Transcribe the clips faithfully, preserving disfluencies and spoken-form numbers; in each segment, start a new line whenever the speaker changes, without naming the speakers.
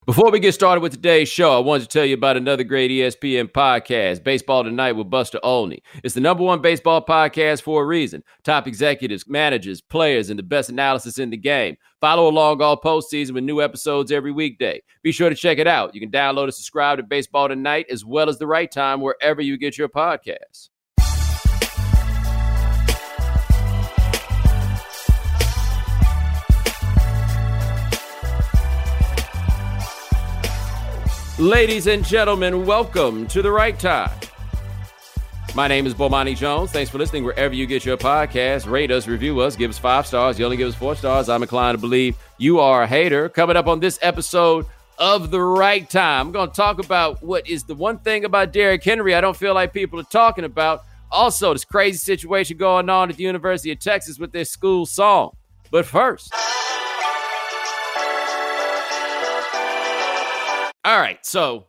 Before we get started with today's show, I wanted to tell you about another great E S P N podcast, Baseball Tonight with Buster Olney. It's the number one baseball podcast for a reason. Top executives, managers, players, and the best analysis in the game. Follow along all postseason with new episodes every weekday. Be sure to check it out. You can download and subscribe to Baseball Tonight as well as The Right Time wherever you get your podcasts. Ladies and gentlemen, welcome to The Right Time. My name is Bomani Jones. Thanks for listening wherever you get your podcast. Rate us, review us, give us five stars. You only give us four stars. I'm inclined to believe you are a hater. Coming up on this episode of The Right Time, I'm going to talk about what is the one thing about Derrick Henry I don't feel like people are talking about. Also, this crazy situation going on at the University of Texas with their school song. But first... All right, so,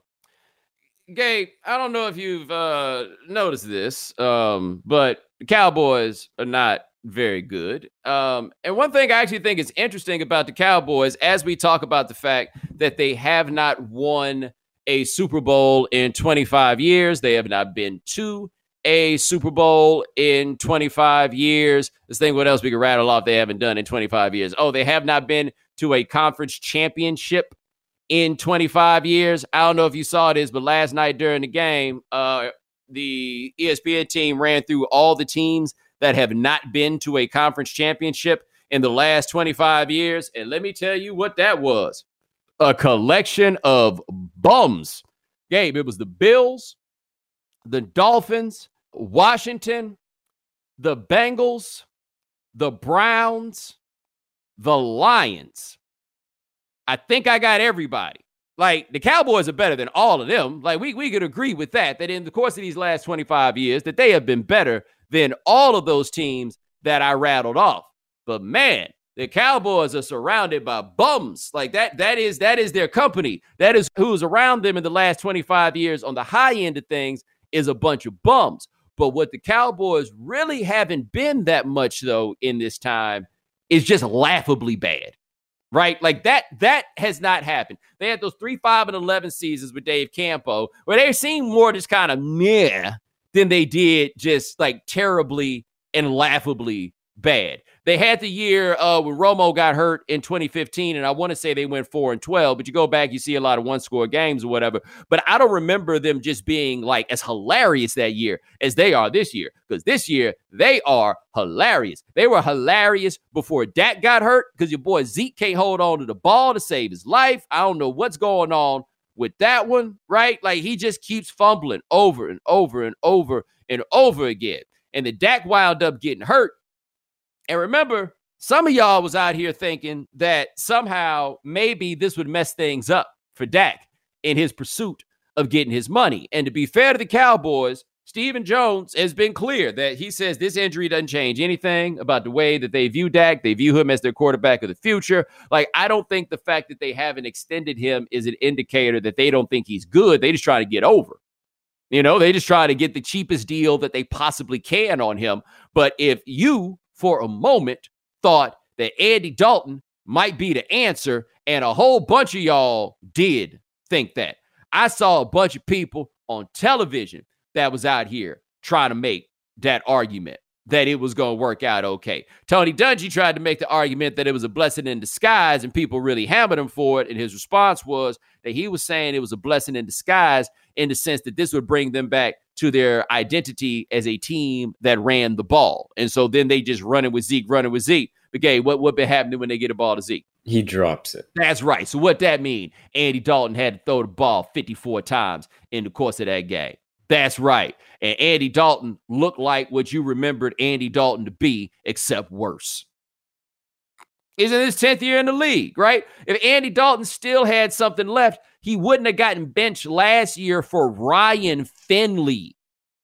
Gabe, I don't know if you've uh, noticed this, um, but the Cowboys are not very good. Um, and one thing I actually think is interesting about the Cowboys, as we talk about the fact that they have not won a Super Bowl in twenty-five years, they have not been to a Super Bowl in twenty-five years. Let's think what else we could rattle off they haven't done in twenty-five years. Oh, they have not been to a conference championship in twenty-five years. I don't know if you saw this, but last night during the game, uh, the E S P N team ran through all the teams that have not been to a conference championship in the last twenty-five years. And let me tell you what that was. A collection of bums. Gabe, it was the Bills, the Dolphins, Washington, the Bengals, the Browns, the Lions. I think I got everybody. Like, the Cowboys are better than all of them. Like, we, we could agree with that, that in the course of these last twenty-five years, that they have been better than all of those teams that I rattled off. But, man, the Cowboys are surrounded by bums. Like, that, that is that is their company. That is who's around them in the last twenty-five years on the high end of things is a bunch of bums. But what the Cowboys really haven't been that much, though, in this time is just laughably bad. Right? Like that, that has not happened. They had those three, five, and eleven seasons with Dave Campo, where they seemed more just kind of meh than they did just like terribly and laughably bad. They had the year uh, when Romo got hurt in twenty fifteen, and I want to say they went four and twelve, but you go back, you see a lot of one-score games or whatever. But I don't remember them just being like as hilarious that year as they are this year, because this year they are hilarious. They were hilarious before Dak got hurt because your boy Zeke can't hold on to the ball to save his life. I don't know what's going on with that one, right? Like he just keeps fumbling over and over and over and over again. And the Dak wound up getting hurt. And remember, some of y'all was out here thinking that somehow maybe this would mess things up for Dak in his pursuit of getting his money. And to be fair to the Cowboys, Stephen Jones has been clear that he says this injury doesn't change anything about the way that they view Dak. They view him as their quarterback of the future. Like, I don't think the fact that they haven't extended him is an indicator that they don't think he's good. They just try to get over. You know, they just try to get the cheapest deal that they possibly can on him. But if you, for a moment, thought that Andy Dalton might be the answer, and a whole bunch of y'all did think that. I saw a bunch of people on television that was out here trying to make that argument that it was going to work out okay. Tony Dungy tried to make the argument that it was a blessing in disguise, and people really hammered him for it, and his response was that he was saying it was a blessing in disguise in the sense that this would bring them back to their identity as a team that ran the ball. And so then they just running with Zeke, running with Zeke. But, Gabe, what what been happening when they get a ball to Zeke?
He drops it.
That's right. So what that mean? Andy Dalton had to throw the ball fifty-four times in the course of that game. That's right. And Andy Dalton looked like what you remembered Andy Dalton to be, except worse. He's in his tenth year in the league, right? If Andy Dalton still had something left, he wouldn't have gotten benched last year for Ryan Finley.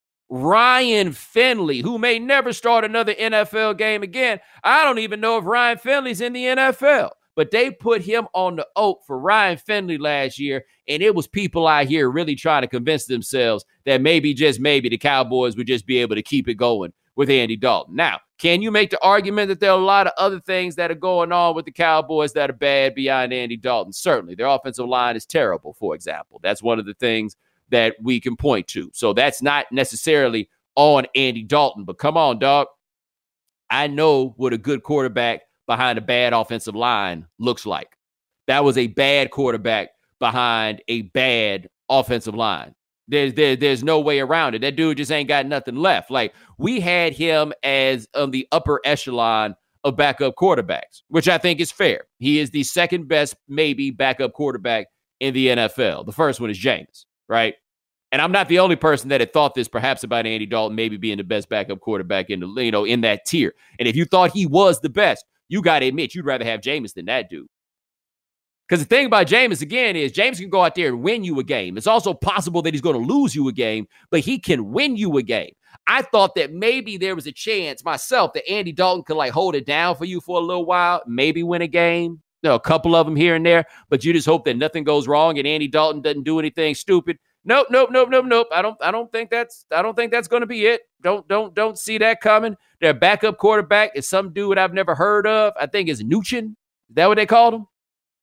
Ryan Finley, who may never start another N F L game again. I don't even know if Ryan Finley's in the N F L. But they put him on the oak for Ryan Finley last year, and it was people out here really trying to convince themselves that maybe, just maybe, the Cowboys would just be able to keep it going with Andy Dalton. Now, Can you make the argument that there are a lot of other things that are going on with the Cowboys that are bad beyond Andy Dalton? Certainly. Their offensive line is terrible, for example. That's one of the things that we can point to. So that's not necessarily on Andy Dalton. But come on, dog. I know what a good quarterback behind a bad offensive line looks like. That was a bad quarterback behind a bad offensive line. There's there, there's no way around it. That dude just ain't got nothing left. Like, we had him as on the upper echelon of backup quarterbacks, which I think is fair. He is the second best, maybe, backup quarterback in the N F L. The first one is Jameis, right? And I'm not the only person that had thought this perhaps about Andy Dalton maybe being the best backup quarterback in the, you know, in that tier. And if you thought he was the best, you got to admit you'd rather have Jameis than that dude. Because the thing about Jameis, again, is Jameis can go out there and win you a game. It's also possible that he's going to lose you a game, but he can win you a game. I thought that maybe there was a chance myself that Andy Dalton could, like, hold it down for you for a little while, maybe win a game, you know, a couple of them here and there, but you just hope that nothing goes wrong and Andy Dalton doesn't do anything stupid. Nope, nope, nope, nope, nope. I don't, I don't think that's, I don't think that's going to be it. Don't, don't, don't see that coming. Their backup quarterback is some dude I've never heard of. I think it's Nuchin. Is that what they called him?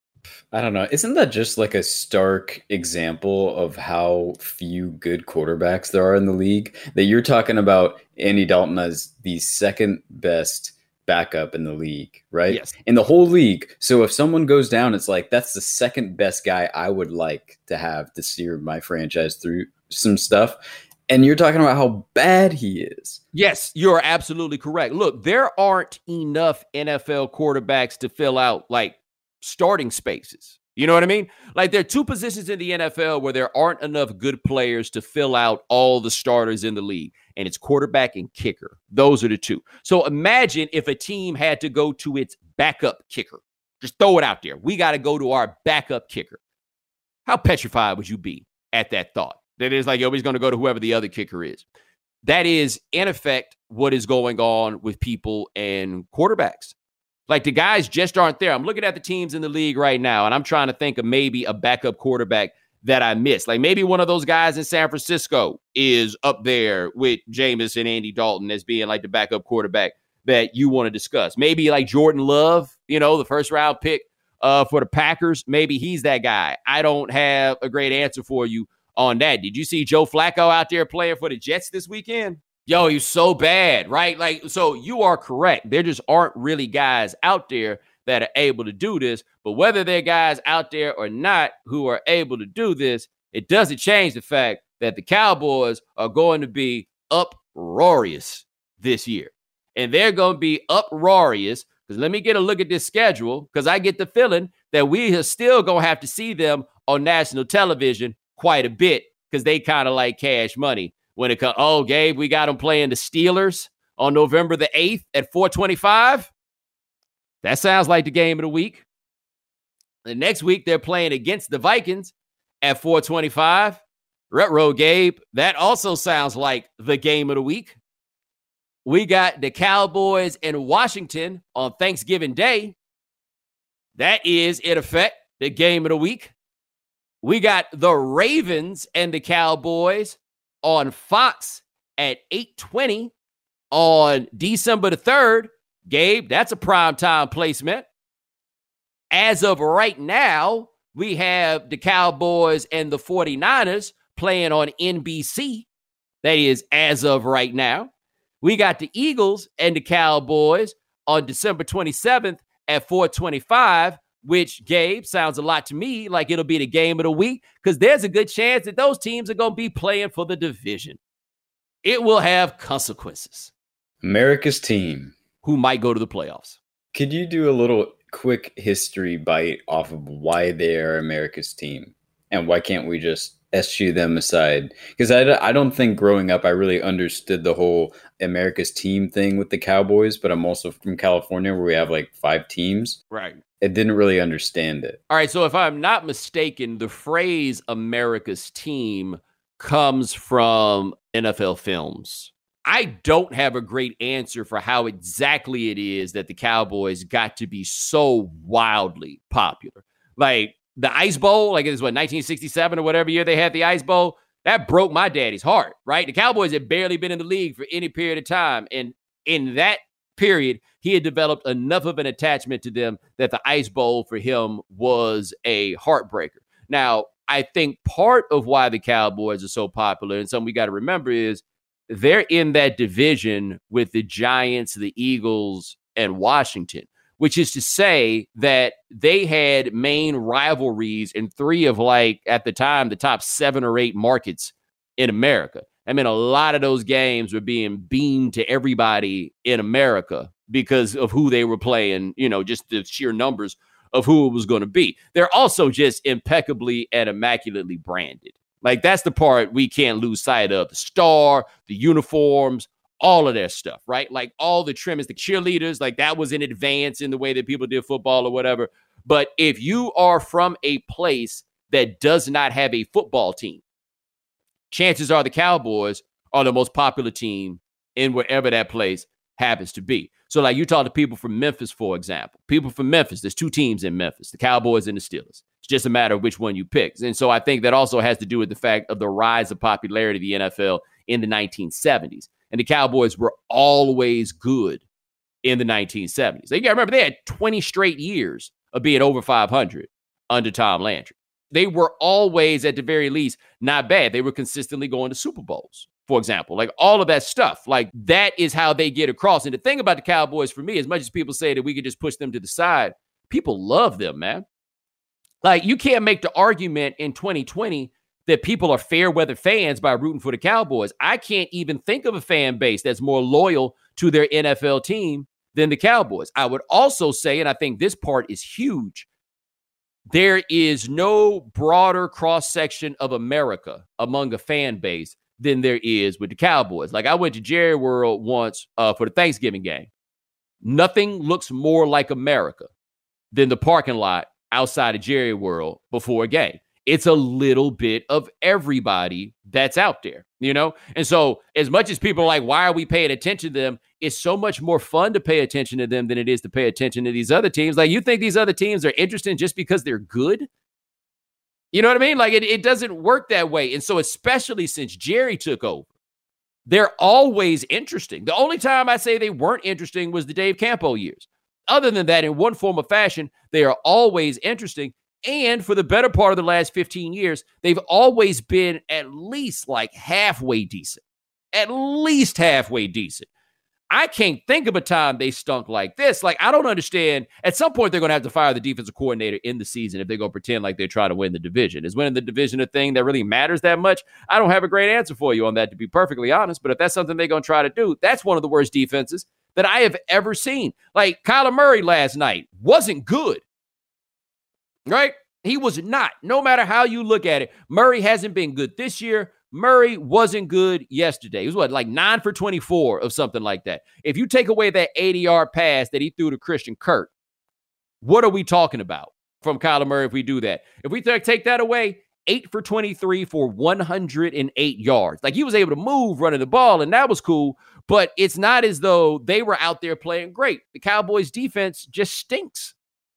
I don't know. Isn't that just like a stark example of how few good quarterbacks there are in the league? That you're talking about Andy Dalton as the second best backup in the league, right?
Yes.
In the whole league. So if someone goes down, it's like, that's the second best guy I would like to have to steer my franchise through some stuff. And you're talking about how bad he is.
Yes, you're absolutely correct. Look, there aren't enough N F L quarterbacks to fill out, like, starting spaces. You know what I mean? Like, there are two positions in the N F L where there aren't enough good players to fill out all the starters in the league, and it's quarterback and kicker. Those are the two. So imagine if a team had to go to its backup kicker. Just throw it out there. We got to go to our backup kicker. How petrified would you be at that thought? That is like, yo, he's going to go to whoever the other kicker is. That is, in effect, what is going on with people and quarterbacks. Like, the guys just aren't there. I'm looking at the teams in the league right now, and I'm trying to think of maybe a backup quarterback that I missed. Like, maybe one of those guys in San Francisco is up there with Jameis and Andy Dalton as being like the backup quarterback that you want to discuss. Maybe like Jordan Love, you know, the first round pick uh, for the Packers. Maybe he's that guy. I don't have a great answer for you on that. Did you see Joe Flacco out there playing for the Jets this weekend? Yo, he's so bad, right? Like, so you are correct. There just aren't really guys out there that are able to do this. But whether there are guys out there or not who are able to do this, it doesn't change the fact that the Cowboys are going to be uproarious this year. And they're going to be uproarious because let me get a look at this schedule, because I get the feeling that we are still going to have to see them on national television quite a bit because they kind of like Cash Money. When it comes, oh, Gabe, we got them playing the Steelers on November the eighth at four twenty-five. That sounds like the game of the week. The next week, they're playing against the Vikings at four twenty-five. Retro, Gabe, that also sounds like the game of the week. We got the Cowboys in Washington on Thanksgiving Day. That is, in effect, the game of the week. We got the Ravens and the Cowboys on Fox at eight twenty on December the third. Gabe, that's a primetime placement. As of right now, we have the Cowboys and the 49ers playing on N B C. That is as of right now. We got the Eagles and the Cowboys on December twenty-seventh at four twenty-five, which, Gabe, sounds a lot to me like it'll be the game of the week because there's a good chance that those teams are going to be playing for the division. It will have consequences.
America's team.
Who might go to the playoffs.
Could you do a little quick history bite off of why they're America's team? And why can't we just eschew them aside? Because I, I don't think growing up I really understood the whole America's team thing with the Cowboys, but I'm also from California where we have like five teams.
Right.
I didn't really understand it.
All right, so if I'm not mistaken, the phrase America's team comes from N F L Films. I don't have a great answer for how exactly it is that the Cowboys got to be so wildly popular. Like the Ice Bowl, like it was what, nineteen sixty-seven or whatever year they had the Ice Bowl, that broke my daddy's heart, right? The Cowboys had barely been in the league for any period of time. And in that period, he had developed enough of an attachment to them that the Ice Bowl for him was a heartbreaker. Now, I think part of why the Cowboys are so popular, and something we got to remember, is they're in that division with the Giants, the Eagles, and Washington, which is to say that they had main rivalries in three of, like, at the time, the top seven or eight markets in America. I mean, a lot of those games were being beamed to everybody in America because of who they were playing, you know, just the sheer numbers of who it was going to be. They're also just impeccably and immaculately branded. Like, that's the part we can't lose sight of. The star, the uniforms, all of their stuff, right? Like, all the trimmings, the cheerleaders, like, that was in advance in the way that people did football or whatever. But if you are from a place that does not have a football team, chances are the Cowboys are the most popular team in wherever that place happens to be. So, like, you talk to people from Memphis, for example. People from Memphis, there's two teams in Memphis, the Cowboys and the Steelers. It's just a matter of which one you pick. And so I think that also has to do with the fact of the rise of popularity of the N F L in the nineteen seventies. And the Cowboys were always good in the nineteen seventies. You got to remember, they had twenty straight years of being over five hundred under Tom Landry. They were always, at the very least, not bad. They were consistently going to Super Bowls, for example. Like, all of that stuff. Like, that is how they get across. And the thing about the Cowboys, for me, as much as people say that we could just push them to the side, people love them, man. Like, you can't make the argument in twenty twenty that people are fair weather fans by rooting for the Cowboys. I can't even think of a fan base that's more loyal to their N F L team than the Cowboys. I would also say, and I think this part is huge, there is no broader cross-section of America among a fan base than there is with the Cowboys. Like, I went to Jerry World once uh, for the Thanksgiving game. Nothing looks more like America than the parking lot outside of Jerry World before a game. It's a little bit of everybody that's out there, you know? And so as much as people are like, why are we paying attention to them? It's so much more fun to pay attention to them than it is to pay attention to these other teams. Like, you think these other teams are interesting just because they're good? You know what I mean? Like, it, it doesn't work that way. And so especially since Jerry took over, they're always interesting. The only time I say they weren't interesting was the Dave Campo years. Other than that, in one form or fashion, they are always interesting. And for the better part of the last fifteen years, they've always been at least like halfway decent. At least halfway decent. I can't think of a time they stunk like this. Like, I don't understand. At some point, they're going to have to fire the defensive coordinator in the season if they're going to pretend like they're trying to win the division. Is winning the division a thing that really matters that much? I don't have a great answer for you on that, to be perfectly honest. But if that's something they're going to try to do, that's one of the worst defenses that I have ever seen. Like, Kyler Murray last night wasn't good. Right? He was not. No matter how you look at it, Murray hasn't been good this year. Murray wasn't good yesterday. He was what, like nine for twenty-four of something like that. If you take away that eighty-yard pass that he threw to Christian Kirk, what are we talking about from Kyler Murray if we do that? If we th- take that away, eight for twenty-three for one hundred eight yards. Like, he was able to move running the ball, and that was cool, but it's not as though they were out there playing great. The Cowboys' defense just stinks.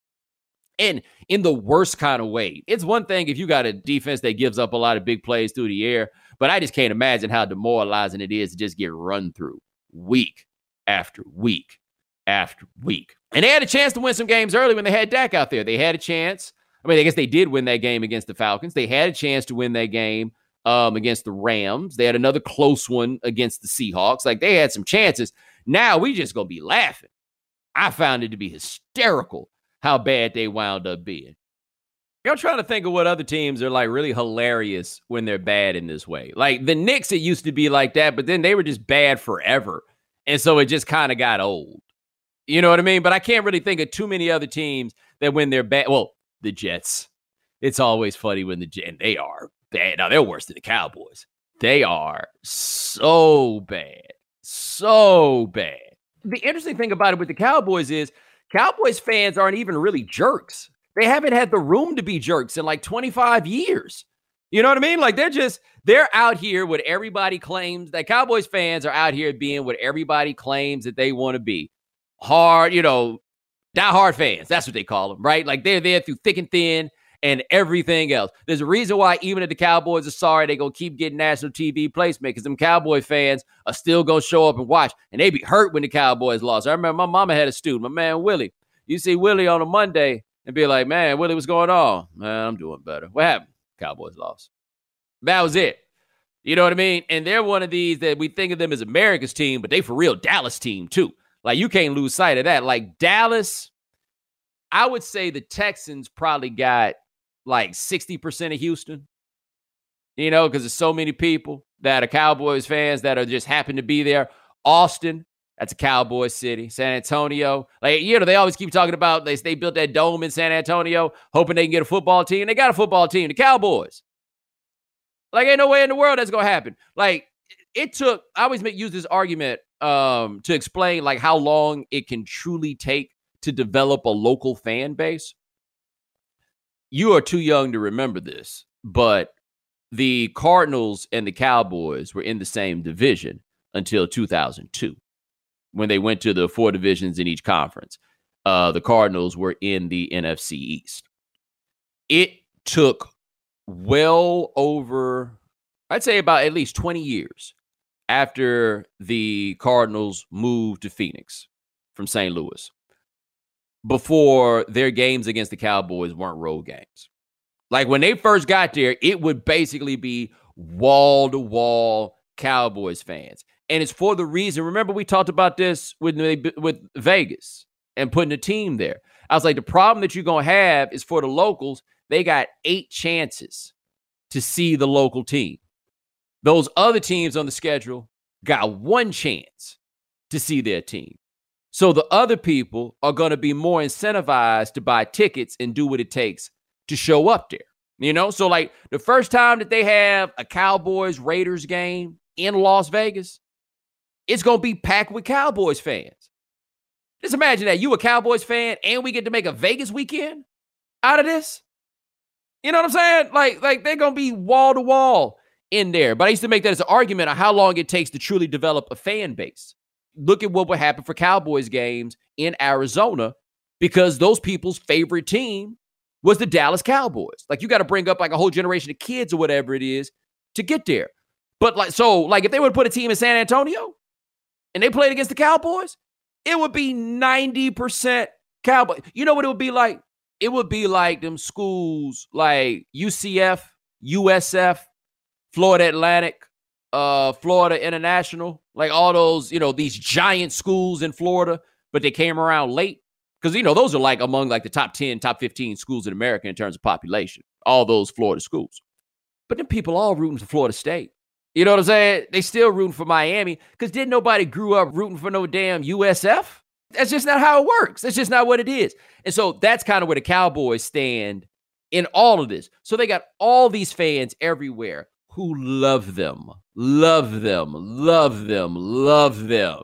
And in the worst kind of way. It's one thing if you got a defense that gives up a lot of big plays through the air, but I just can't imagine how demoralizing it is to just get run through week after week after week. And they had a chance to win some games early when they had Dak out there. They had a chance. I mean, I guess they did win that game against the Falcons. They had a chance to win that game um, against the Rams. They had another close one against the Seahawks. Like, they had some chances. Now we just going to be laughing. I found it to be hysterical how bad they wound up being. I'm trying to think of what other teams are like really hilarious when they're bad in this way. Like the Knicks, it used to be like that, but then they were just bad forever. And so it just kind of got old. You know what I mean? But I can't really think of too many other teams that when they're bad. Well, the Jets. It's always funny when the Jets, they are bad. Now, they're worse than the Cowboys. They are so bad. So bad. The interesting thing about it with the Cowboys is Cowboys fans aren't even really jerks. They haven't had the room to be jerks in like twenty-five years. You know what I mean? Like, they're just, they're out here what everybody claims. That Cowboys fans are out here being what everybody claims that they want to be. Hard, you know, diehard fans. That's what they call them, right? Like, they're there through thick and thin. and everything else. There's a reason why even if the Cowboys are sorry, they're going to keep getting national T V placement because them Cowboy fans are still going to show up and watch. And they be hurt when the Cowboys lost. I remember my mama had a student, my man Willie. You see Willie on a Monday and be like, man, Willie, what's going on? Man, I'm doing better. What happened? Cowboys lost. That was it. You know what I mean? And they're one of these that we think of them as America's team, but they for real Dallas team too. Like, you can't lose sight of that. Like, Dallas, I would say the Texans probably got like sixty percent of Houston, you know, because there's so many people that are Cowboys fans that are just happen to be there. Austin, that's a Cowboys city. San Antonio, like, you know, they always keep talking about they, they built that dome in San Antonio, hoping they can get a football team. They got a football team, the Cowboys. Like, ain't no way in the world that's going to happen. Like, it took, I always make, use this argument um, to explain, like, how long it can truly take to develop a local fan base. You are too young to remember this, but the Cardinals and the Cowboys were in the same division until two thousand two, when they went to the four divisions in each conference. Uh, the Cardinals were in the N F C East. It took well over, I'd say about at least twenty years after the Cardinals moved to Phoenix from Saint Louis before their games against the Cowboys weren't road games. Like, when they first got there, it would basically be wall-to-wall Cowboys fans. And it's for the reason, remember we talked about this with, with Vegas and putting a team there. I was like, the problem that you're going to have is for the locals, they got eight chances to see the local team. Those other teams on the schedule got one chance to see their team. So the other people are going to be more incentivized to buy tickets and do what it takes to show up there. You know, so like the first time that they have a Cowboys Raiders game in Las Vegas, it's going to be packed with Cowboys fans. Just imagine that. You a Cowboys fan and we get to make a Vegas weekend out of this. You know what I'm saying? Like, like they're going to be wall to wall in there. But I used to make that as an argument on how long it takes to truly develop a fan base. Look at what would happen for Cowboys games in Arizona, because those people's favorite team was the Dallas Cowboys. Like, you got to bring up like a whole generation of kids or whatever it is to get there. But like, so like if they would put a team in San Antonio and they played against the Cowboys, it would be ninety percent Cowboys. You know what it would be like? It would be like them schools like U C F, U S F, Florida Atlantic, uh, Florida International, like all those, you know, these giant schools in Florida, but they came around late. Because, you know, those are like among like the top ten, top fifteen schools in America in terms of population, all those Florida schools. But then people all rooting for Florida State. You know what I'm saying? They still rooting for Miami because didn't nobody grew up rooting for no damn U S F? That's just not how it works. That's just not what it is. And so that's kind of where the Cowboys stand in all of this. So they got all these fans everywhere who love them, love them, love them, love them.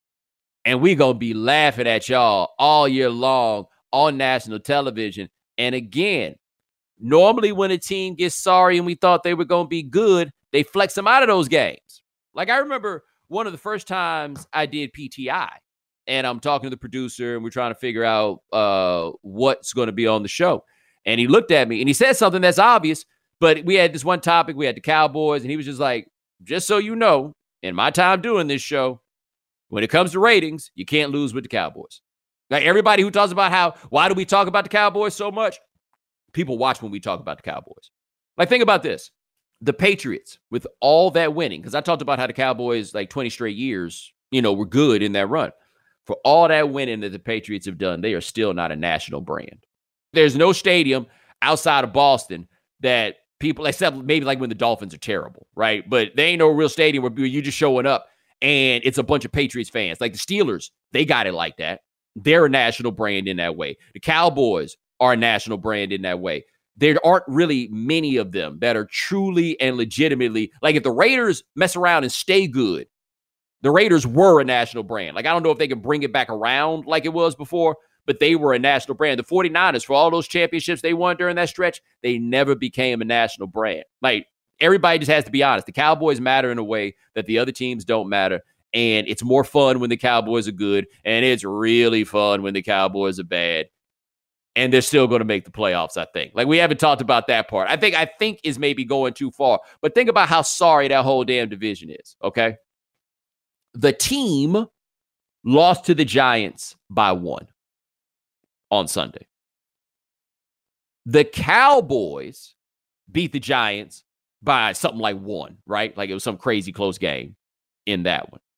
And we going to be laughing at y'all all year long on national television. And again, normally when a team gets sorry and we thought they were going to be good, they flex them out of those games. Like, I remember one of the first times I did P T I, and I'm talking to the producer, and we're trying to figure out uh, what's going to be on the show. And he looked at me, and he said something that's obvious, but we had this one topic. We had the Cowboys, and he was just like, just so you know, in my time doing this show, when it comes to ratings, you can't lose with the Cowboys. Like, everybody who talks about how, why do we talk about the Cowboys so much? People watch when we talk about the Cowboys. Like, think about this. The Patriots, with all that winning, because I talked about how the Cowboys, like twenty straight years, you know, were good in that run. For all that winning that the Patriots have done, they are still not a national brand. There's no stadium outside of Boston that people, except maybe like when the Dolphins are terrible, right? But there ain't no real stadium where you're just showing up and it's a bunch of Patriots fans. Like the Steelers, they got it like that. They're a national brand in that way. The Cowboys are a national brand in that way. There aren't really many of them that are truly and legitimately, like if the Raiders mess around and stay good, the Raiders were a national brand. Like, I don't know if they can bring it back around like it was before, but they were a national brand. The 49ers, for all those championships they won during that stretch, they never became a national brand. Like, everybody just has to be honest. The Cowboys matter in a way that the other teams don't matter. And it's more fun when the Cowboys are good. And it's really fun when the Cowboys are bad. and they're still going to make the playoffs, I think. Like, we haven't talked about that part. I think I think is maybe going too far. But think about how sorry that whole damn division is, okay? The team lost to the Giants by one on Sunday. The Cowboys beat the Giants by something like one, right? Like, it was some crazy close game in that one.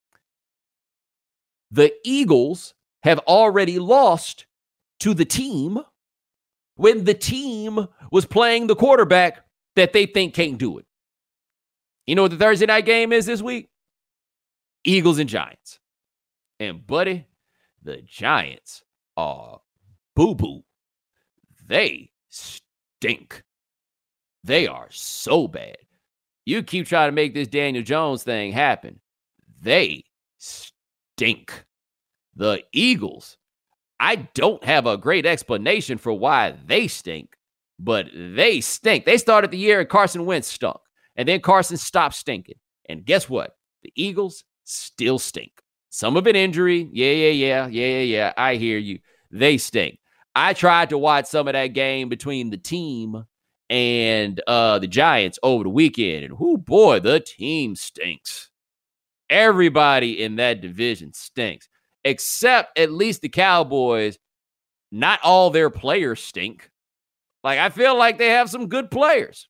The Eagles have already lost to the team when the team was playing the quarterback that they think can't do it. You know what the Thursday night game is this week? Eagles and Giants. And, buddy, the Giants are boo-boo. They stink. They are so bad. You keep trying to make this Daniel Jones thing happen. They stink. The Eagles, I don't have a great explanation for why they stink, but they stink. They started the year and Carson Wentz stunk, and then Carson stopped stinking. And guess what? The Eagles still stink. Some of it injury. Yeah, yeah, yeah, yeah, yeah, yeah. I hear you. They stink. I tried to watch some of that game between the team and uh, the Giants over the weekend, and whoo, boy, the team stinks. Everybody in that division stinks, except at least the Cowboys. Not all their players stink. Like, I feel like they have some good players.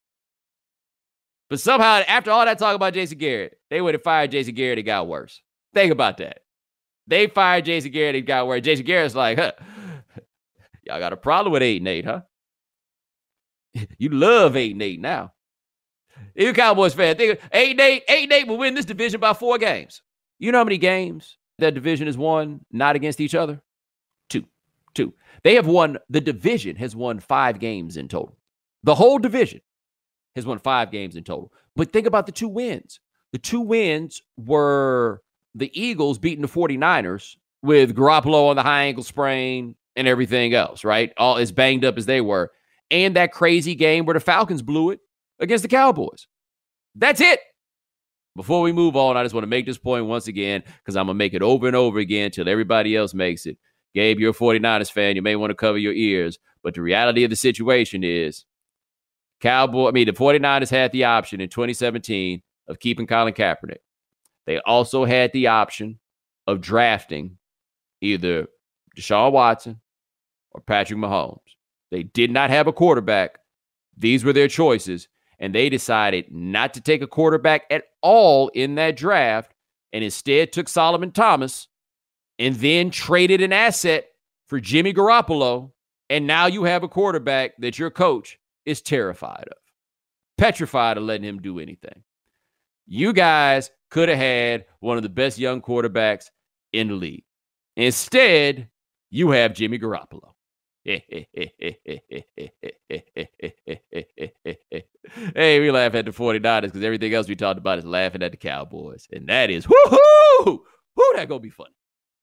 But somehow, after all that talk about Jason Garrett, they would have fired Jason Garrett. It got worse. Think about that. They fired Jason Garrett. It got worse. Jason Garrett's like, huh, y'all got a problem with eight and eight, huh? You love eight and eight now. You Cowboys fan, think eight and eight, eight and eight will win this division by four games. You know how many games that division has won not against each other? Two. Two. They have won, the division has won five games in total. The whole division has won five games in total. But think about the two wins. The two wins were the Eagles beating the 49ers with Garoppolo on the high ankle sprain and everything else, right? All as banged up as they were. And that crazy game where the Falcons blew it against the Cowboys. That's it. Before we move on, I just want to make this point once again, because I'm going to make it over and over again till everybody else makes it. Gabe, you're a 49ers fan. You may want to cover your ears. But the reality of the situation is, Cowboy, I mean, the 49ers had the option in twenty seventeen of keeping Colin Kaepernick. They also had the option of drafting either Deshaun Watson or Patrick Mahomes. They did not have a quarterback. These were their choices, and they decided not to take a quarterback at all in that draft and instead took Solomon Thomas and then traded an asset for Jimmy Garoppolo, and now you have a quarterback that your coach is terrified of, petrified of letting him do anything. You guys could have had one of the best young quarterbacks in the league. Instead, you have Jimmy Garoppolo. Hey, we laugh at the 49ers because everything else we talked about is laughing at the Cowboys. And that is, whoo-hoo! Whoo, that gonna be fun.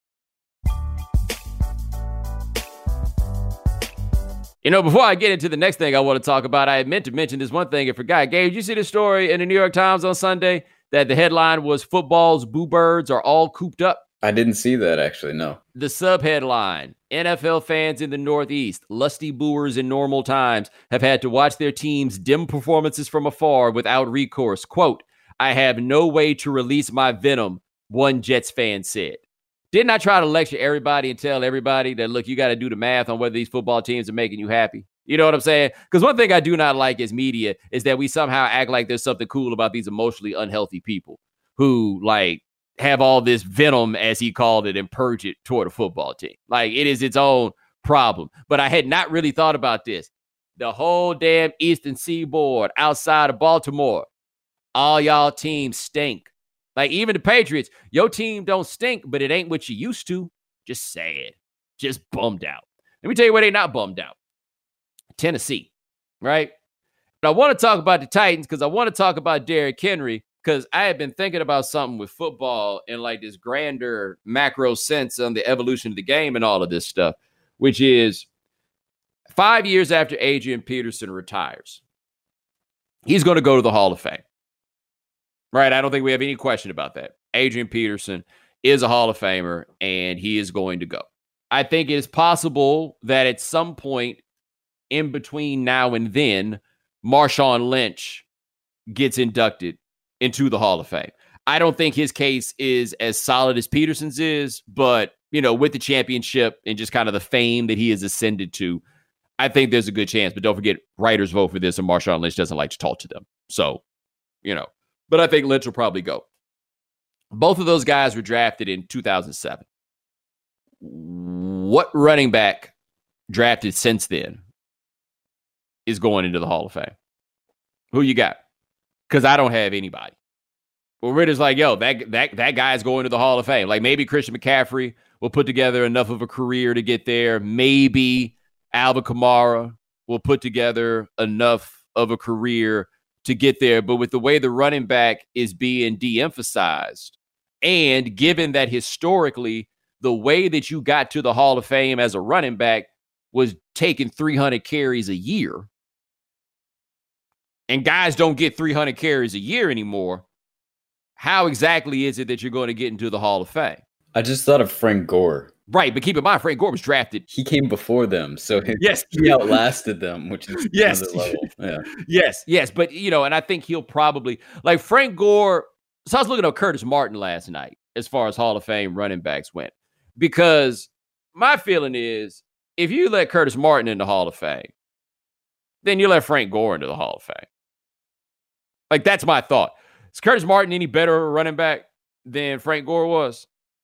You know, before I get into the next thing I want to talk about, I had meant to mention this one thing and forgot. Gabe, did you see the story in the New York Times on Sunday that the headline was football's boo birds are all cooped up?
I didn't see that, actually, no.
The sub-headline, N F L fans in the Northeast, lusty booers in normal times, have had to watch their team's dim performances from afar without recourse. Quote, I have no way to release my venom, one Jets fan said. Didn't I try to lecture everybody and tell everybody that, look, you got to do the math on whether these football teams are making you happy? You know what I'm saying? Because one thing I do not like as media is that we somehow act like there's something cool about these emotionally unhealthy people who, like, have all this venom, as he called it, and purge it toward a football team. Like, it is its own problem. But I had not really thought about this. The whole damn Eastern Seaboard outside of Baltimore, all y'all teams stink. Like, even the Patriots, your team don't stink, but it ain't what you used to. Just sad. Just bummed out. Let me tell you where they not bummed out. Tennessee, right? But I want to talk about the Titans because I want to talk about Derrick Henry, because I have been thinking about something with football in like this grander macro sense on the evolution of the game and all of this stuff, which is five years after Adrian Peterson retires, he's going to go to the Hall of Fame. Right? I don't think we have any question about that. Adrian Peterson is a Hall of Famer, and he is going to go. I think it is possible that at some point in between now and then, Marshawn Lynch gets inducted into the Hall of Fame. I don't think his case is as solid as Peterson's is, but, you know, with the championship and just kind of the fame that he has ascended to, I think there's a good chance. But don't forget, writers vote for this, and Marshawn Lynch doesn't like to talk to them. So, you know, but I think Lynch will probably go. Both of those guys were drafted in two thousand seven. What running back drafted since then is going into the Hall of Fame? Who you got? Because I don't have anybody. Well, we're just like, yo, that that that guy's going to the Hall of Fame. Like maybe Christian McCaffrey will put together enough of a career to get there. Maybe Alvin Kamara will put together enough of a career to get there. But with the way the running back is being de-emphasized, and given that historically the way that you got to the Hall of Fame as a running back was taking three hundred carries a year, and guys don't get three hundred carries a year anymore, how exactly is it that you're going to get into the Hall of Fame?
I just thought of Frank Gore.
Right, but keep in mind, Frank Gore was drafted.
He came before them, so he,
yes.
he outlasted them, which is
yes.
another level. Yeah.
Yes, yes, but, you know, and I think he'll probably, like Frank Gore, so I was looking at Curtis Martin last night as far as Hall of Fame running backs went, because my feeling is if you let Curtis Martin in the Hall of Fame, then you let Frank Gore into the Hall of Fame. Like, that's my thought. Is Curtis Martin any better running back than Frank Gore was?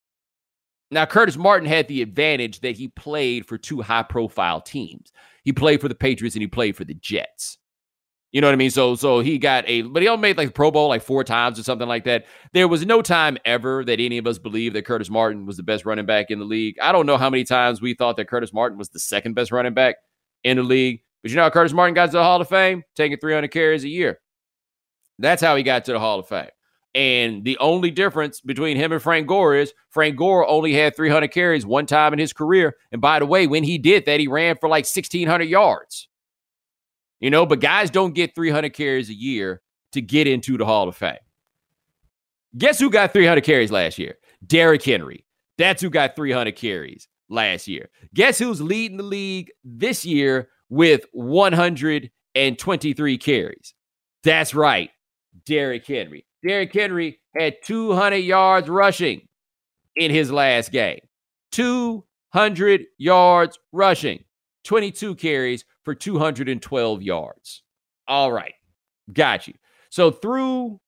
Now, Curtis Martin had the advantage that he played for two high-profile teams. He played for the Patriots and he played for the Jets. You know what I mean? So, so he got a, but he only made like Pro Bowl like four times or something like that. There was no time ever that any of us believed that Curtis Martin was the best running back in the league. I don't know how many times we thought that Curtis Martin was the second best running back in the league. But you know how Curtis Martin got to the Hall of Fame? Taking three hundred carries a year. That's how he got to the Hall of Fame. And the only difference between him and Frank Gore is Frank Gore only had three hundred carries one time in his career. And by the way, when he did that, he ran for like sixteen hundred yards. You know, but guys don't get three hundred carries a year to get into the Hall of Fame. Guess who got three hundred carries last year? Derrick Henry. That's who got three hundred carries last year. Guess who's leading the league this year with one hundred twenty-three carries? That's right. Derrick Henry. Derrick Henry had two hundred yards rushing in his last game. two hundred yards rushing. twenty-two carries for two hundred twelve yards. All right. Got you. So through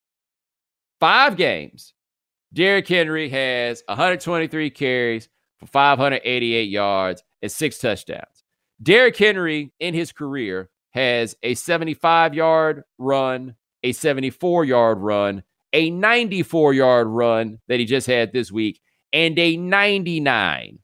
five games, Derrick Henry has one hundred twenty-three carries for five hundred eighty-eight yards and six touchdowns. Derrick Henry in his career has a seventy-five-yard run, a seventy-four-yard run, a ninety-four-yard run that he just had this week, and a ninety-nine-yard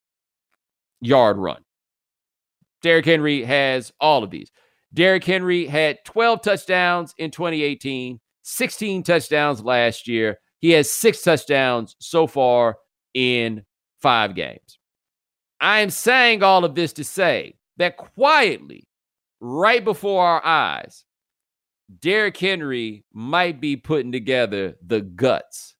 run. Derrick Henry has all of these. Derrick Henry had twelve touchdowns in twenty eighteen, sixteen touchdowns last year. He has six touchdowns so far in five games. I am saying all of this to say that quietly, right before our eyes, Derrick Henry might be putting together the guts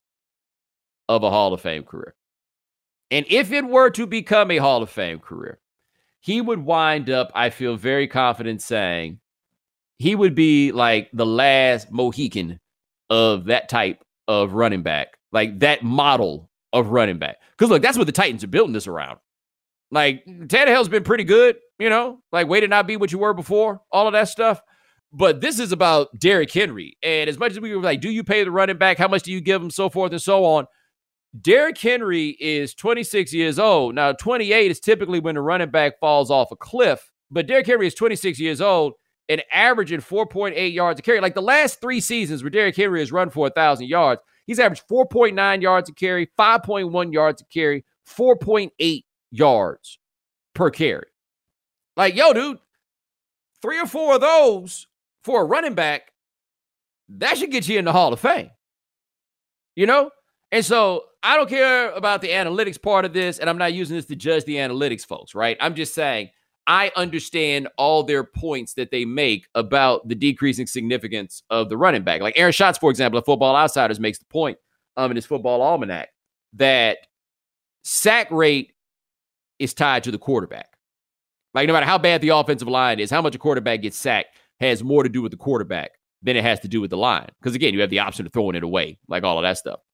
of a Hall of Fame career. And if it were to become a Hall of Fame career, he would wind up, I feel very confident saying, he would be like the last Mohican of that type of running back, like that model of running back. Because look, that's what the Titans are building this around. Like, Tannehill's been pretty good, you know, like way to not be what you were before, all of that stuff. But this is about Derrick Henry. And as much as we were like, do you pay the running back? How much do you give him? So forth and so on. Derrick Henry is twenty-six years old. Now, twenty-eight is typically when the running back falls off a cliff. But Derrick Henry is twenty-six years old and averaging four point eight yards a carry. Like the last three seasons where Derrick Henry has run for one thousand yards, he's averaged four point nine yards a carry, five point one yards a carry, four point eight yards per carry. Like, yo, dude, three or four of those for a running back, that should get you in the Hall of Fame. You know? And so I don't care about the analytics part of this, and I'm not using this to judge the analytics folks, right? I'm just saying I understand all their points that they make about the decreasing significance of the running back. Like Aaron Schatz, for example, of Football Outsiders makes the point um, in his Football Almanac that sack rate is tied to the quarterback. Like, no matter how bad the offensive line is, how much a quarterback gets sacked has more to do with the quarterback than it has to do with the line. Because, again, you have the option of throwing it away, like all of that stuff.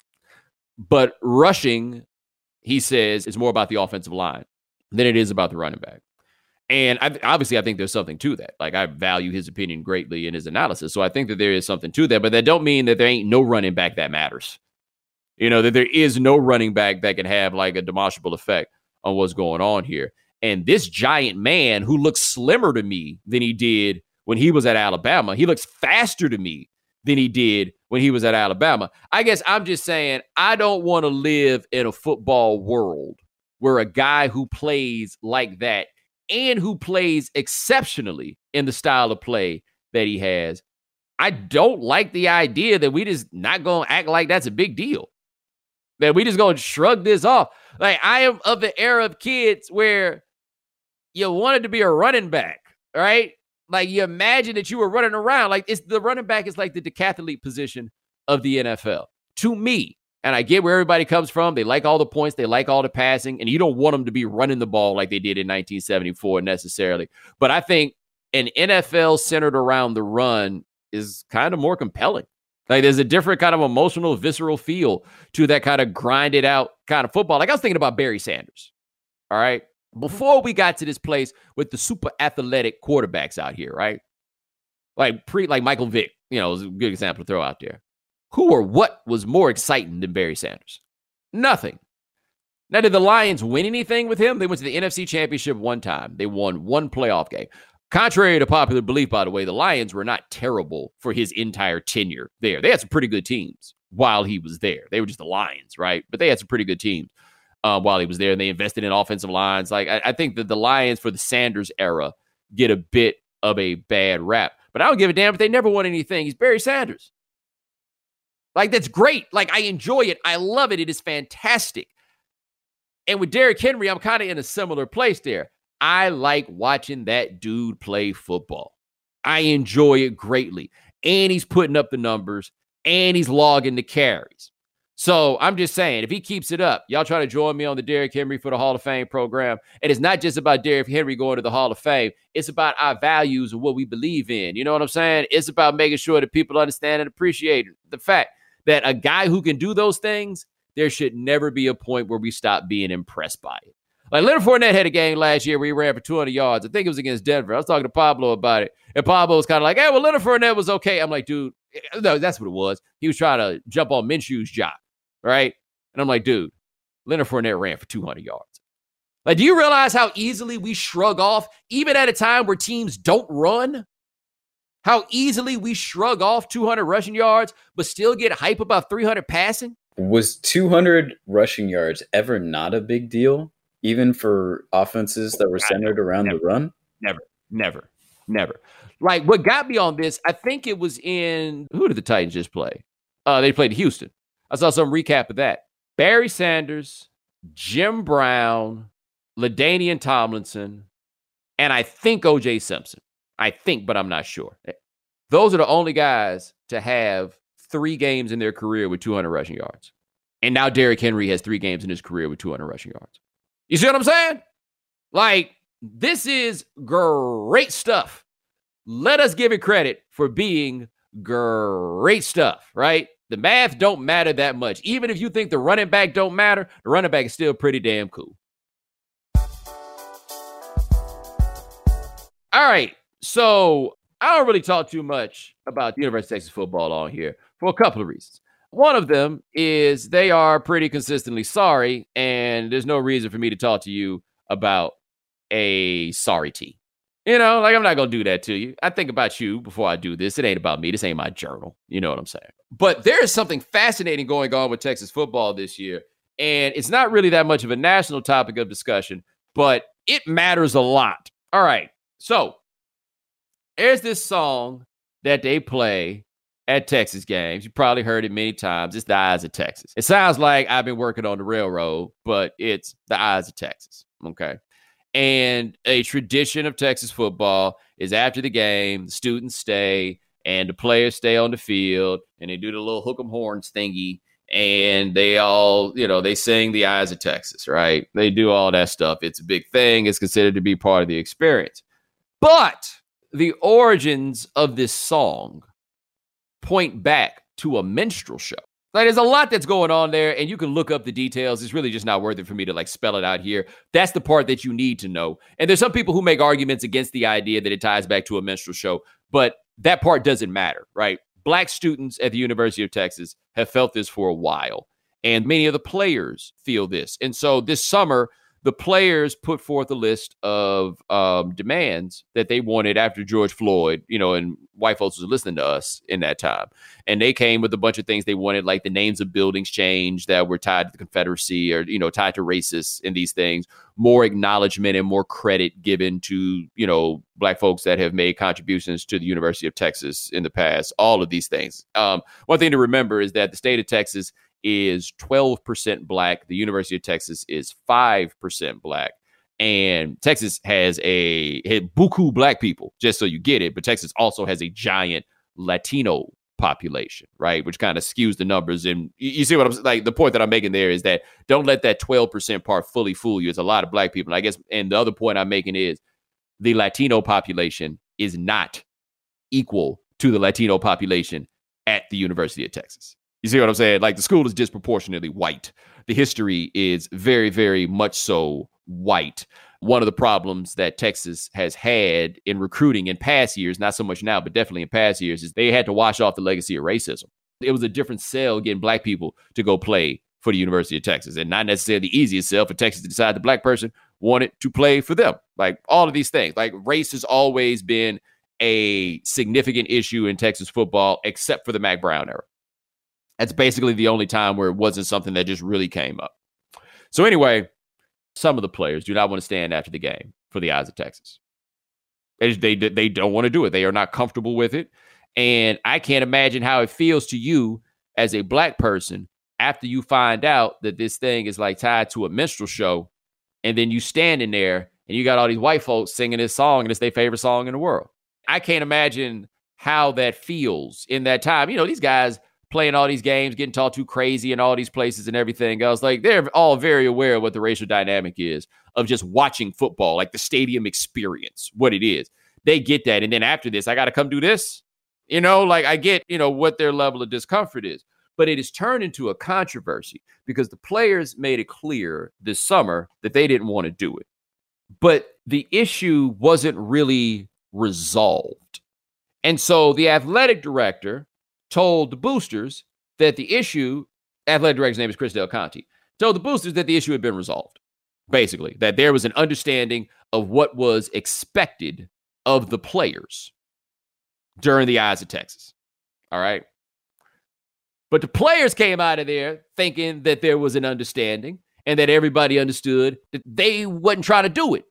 But rushing, he says, is more about the offensive line than it is about the running back. And I, obviously, I think there's something to that. Like, I value his opinion greatly in his analysis. So I think that there is something to that. But that don't mean that there ain't no running back that matters. You know, that there is no running back that can have, like, a demonstrable effect on what's going on here. And this giant man who looks slimmer to me than he did when he was at Alabama, he looks faster to me than he did when he was at Alabama. I guess I'm just saying I don't want to live in a football world where a guy who plays like that and who plays exceptionally in the style of play that he has, I don't like the idea that we just not going to act like that's a big deal. That we just going to shrug this off. Like, I am of the era of kids where you wanted to be a running back, right? Like, you imagine that you were running around. Like, it's the running back is like the decathlete position of the N F L. To me, and I get where everybody comes from. They like all the points. They like all the passing. And you don't want them to be running the ball like they did in nineteen seventy-four necessarily. But I think an N F L centered around the run is kind of more compelling. Like, there's a different kind of emotional, visceral feel to that kind of grinded out kind of football. Like, I was thinking about Barry Sanders. All right. Before we got to this place with the super athletic quarterbacks out here, right? Like pre, like Michael Vick, you know, is a good example to throw out there. Who or what was more exciting than Barry Sanders? Nothing. Now, did the Lions win anything with him? They went to the N F C Championship one time. They won one playoff game. Contrary to popular belief, by the way, the Lions were not terrible for his entire tenure there. They had some pretty good teams while he was there. They were just the Lions, right? But they had some pretty good teams uh, while he was there, and they invested in offensive lines. Like, I, I think that the Lions for the Sanders era get a bit of a bad rap. But I don't give a damn if they never won anything. He's Barry Sanders. Like, that's great. Like, I enjoy it. I love it. It is fantastic. And with Derrick Henry, I'm kind of in a similar place there. I like watching that dude play football. I enjoy it greatly. And he's putting up the numbers, and he's logging the carries. So I'm just saying, if he keeps it up, y'all try to join me on the Derrick Henry for the Hall of Fame program. And it's not just about Derrick Henry going to the Hall of Fame. It's about our values and what we believe in. You know what I'm saying? It's about making sure that people understand and appreciate the fact that a guy who can do those things, there should never be a point where we stop being impressed by it. Like, Leonard Fournette had a game last year where he ran for two hundred yards. I think it was against Denver. I was talking to Pablo about it. And Pablo was kind of like, hey, well, Leonard Fournette was okay. I'm like, dude, no, that's what it was. He was trying to jump on Minshew's job, right? And I'm like, dude, Leonard Fournette ran for two hundred yards. Like, do you realize how easily we shrug off, even at a time where teams don't run? How easily we shrug off two hundred rushing yards, but still get hype about three hundred passing?
Was two hundred rushing yards ever not a big deal, even for offenses that were centered around
never,
the run?
Never, never, never. Like, what got me on this, I think it was in, who did the Titans just play? Uh, they played Houston. I saw some recap of that. Barry Sanders, Jim Brown, LaDainian Tomlinson, and I think O J Simpson. I think, but I'm not sure. Those are the only guys to have three games in their career with two hundred rushing yards. And now Derrick Henry has three games in his career with two hundred rushing yards. You see what I'm saying? Like, this is great stuff. Let us give it credit for being great stuff, right? The math don't matter that much. Even if you think the running back don't matter, the running back is still pretty damn cool. All right. So I don't really talk too much about the University of Texas football on here for a couple of reasons. One of them is they are pretty consistently sorry, and there's no reason for me to talk to you about a sorry team. You know, like, I'm not going to do that to you. I think about you before I do this. It ain't about me. This ain't my journal. You know what I'm saying? But there is something fascinating going on with Texas football this year, and it's not really that much of a national topic of discussion, but it matters a lot. All right, so there's this song that they play at Texas games. You probably heard it many times. It's The Eyes of Texas. It sounds like I've been working on the railroad, but it's The Eyes of Texas, okay? And a tradition of Texas football is after the game, the students stay, and the players stay on the field, and they do the little hook 'em horns thingy, And they all, you know, they sing The Eyes of Texas, right? They do all that stuff. It's a big thing. It's considered to be part of the experience. But the origins of this song point back to a minstrel show. Like, there's a lot that's going on there, and you can look up the details. It's really just not worth it for me to like spell it out here. That's the part that you need to know. And there's some people who make arguments against the idea that it ties back to a minstrel show, but that part doesn't matter, right? Black students at the University of Texas have felt this for a while, and many of the players feel this. And so this summer, the players put forth a list of um, demands that they wanted after George Floyd, you know, and white folks was listening to us in that time. And they came with a bunch of things they wanted, like the names of buildings changed that were tied to the Confederacy or, you know, tied to racists and these things, more acknowledgement and more credit given to, you know, Black folks that have made contributions to the University of Texas in the past, all of these things. Um, one thing to remember is that the state of Texas is twelve percent Black. The University of Texas is five percent Black. And Texas has a had buku Black people, just so you get it. But Texas also has a giant Latino population, right? Which kind of skews the numbers. And you, you see what I'm like? The point that I'm making there is that don't let that twelve percent part fully fool you. It's a lot of Black people. And I guess, and the other point I'm making is the Latino population is not equal to the Latino population at the University of Texas. You see what I'm saying? Like, the school is disproportionately white. The history is very, very much so white. One of the problems that Texas has had in recruiting in past years, not so much now, but definitely in past years, is they had to wash off the legacy of racism. It was a different sell getting Black people to go play for the University of Texas, and not necessarily the easiest sell for Texas to decide the Black person wanted to play for them. Like, all of these things. Like, race has always been a significant issue in Texas football, except for the Mack Brown era. That's basically the only time where it wasn't something that just really came up. So anyway, some of the players do not want to stand after the game for the Eyes of Texas. They, they, they don't want to do it. They are not comfortable with it. And I can't imagine how it feels to you as a Black person after you find out that this thing is like tied to a minstrel show. And then you standing there and you got all these white folks singing this song and it's their favorite song in the world. I can't imagine how that feels in that time. You know, these guys playing all these games, getting talked to crazy in all these places and everything else. Like, they're all very aware of what the racial dynamic is of just watching football, like the stadium experience, what it is. They get that. And then after this, I got to come do this. You know, like, I get, you know, what their level of discomfort is. But it has turned into a controversy because the players made it clear this summer that they didn't want to do it. But the issue wasn't really resolved. And so the athletic director told the boosters that the issue, athletic director's name is Chris Del Conte, told the boosters that the issue had been resolved. Basically, that there was an understanding of what was expected of the players during the Eyes of Texas. All right. But the players came out of there thinking that there was an understanding and that everybody understood that they wasn't trying to do it.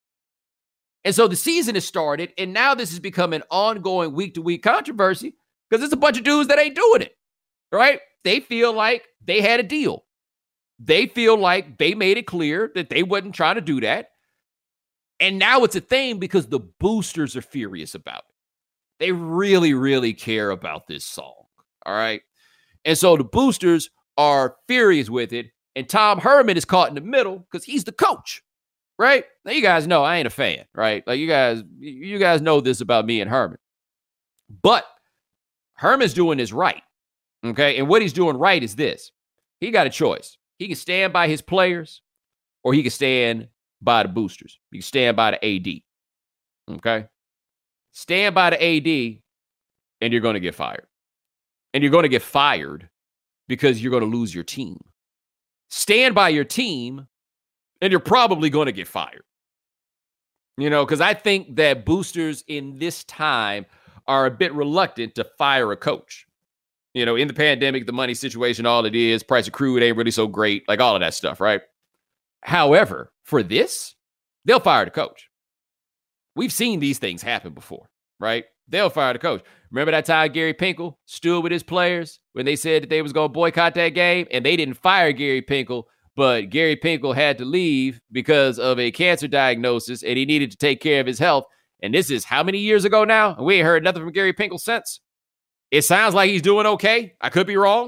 And so the season has started, and now this has become an ongoing week-to-week controversy because it's a bunch of dudes that ain't doing it, right? They feel like they had a deal. They feel like they made it clear that they wasn't trying to do that. And now it's a thing because the boosters are furious about it. They really, really care about this song, all right? And so the boosters are furious with it, and Tom Herman is caught in the middle because he's the coach, right? Now, you guys know I ain't a fan, right? Like, you guys, you guys know this about me and Herman. But Herman's doing this right, okay? And what he's doing right is this. He got a choice. He can stand by his players, or he can stand by the boosters. He can stand by the A D, okay? Stand by the A D, and you're going to get fired. And you're going to get fired because you're going to lose your team. Stand by your team, and you're probably going to get fired. You know, because I think that boosters in this time are a bit reluctant to fire a coach. You know, in the pandemic, the money situation, all it is, price of crude ain't really so great, like all of that stuff, right? However, for this, they'll fire the coach. We've seen these things happen before, right? They'll fire the coach. Remember that time Gary Pinkel stood with his players when they said that they was going to boycott that game, and they didn't fire Gary Pinkel, but Gary Pinkel had to leave because of a cancer diagnosis, and he needed to take care of his health. And this is how many years ago now? And we ain't heard nothing from Gary Pinkel since. It sounds like he's doing okay. I could be wrong.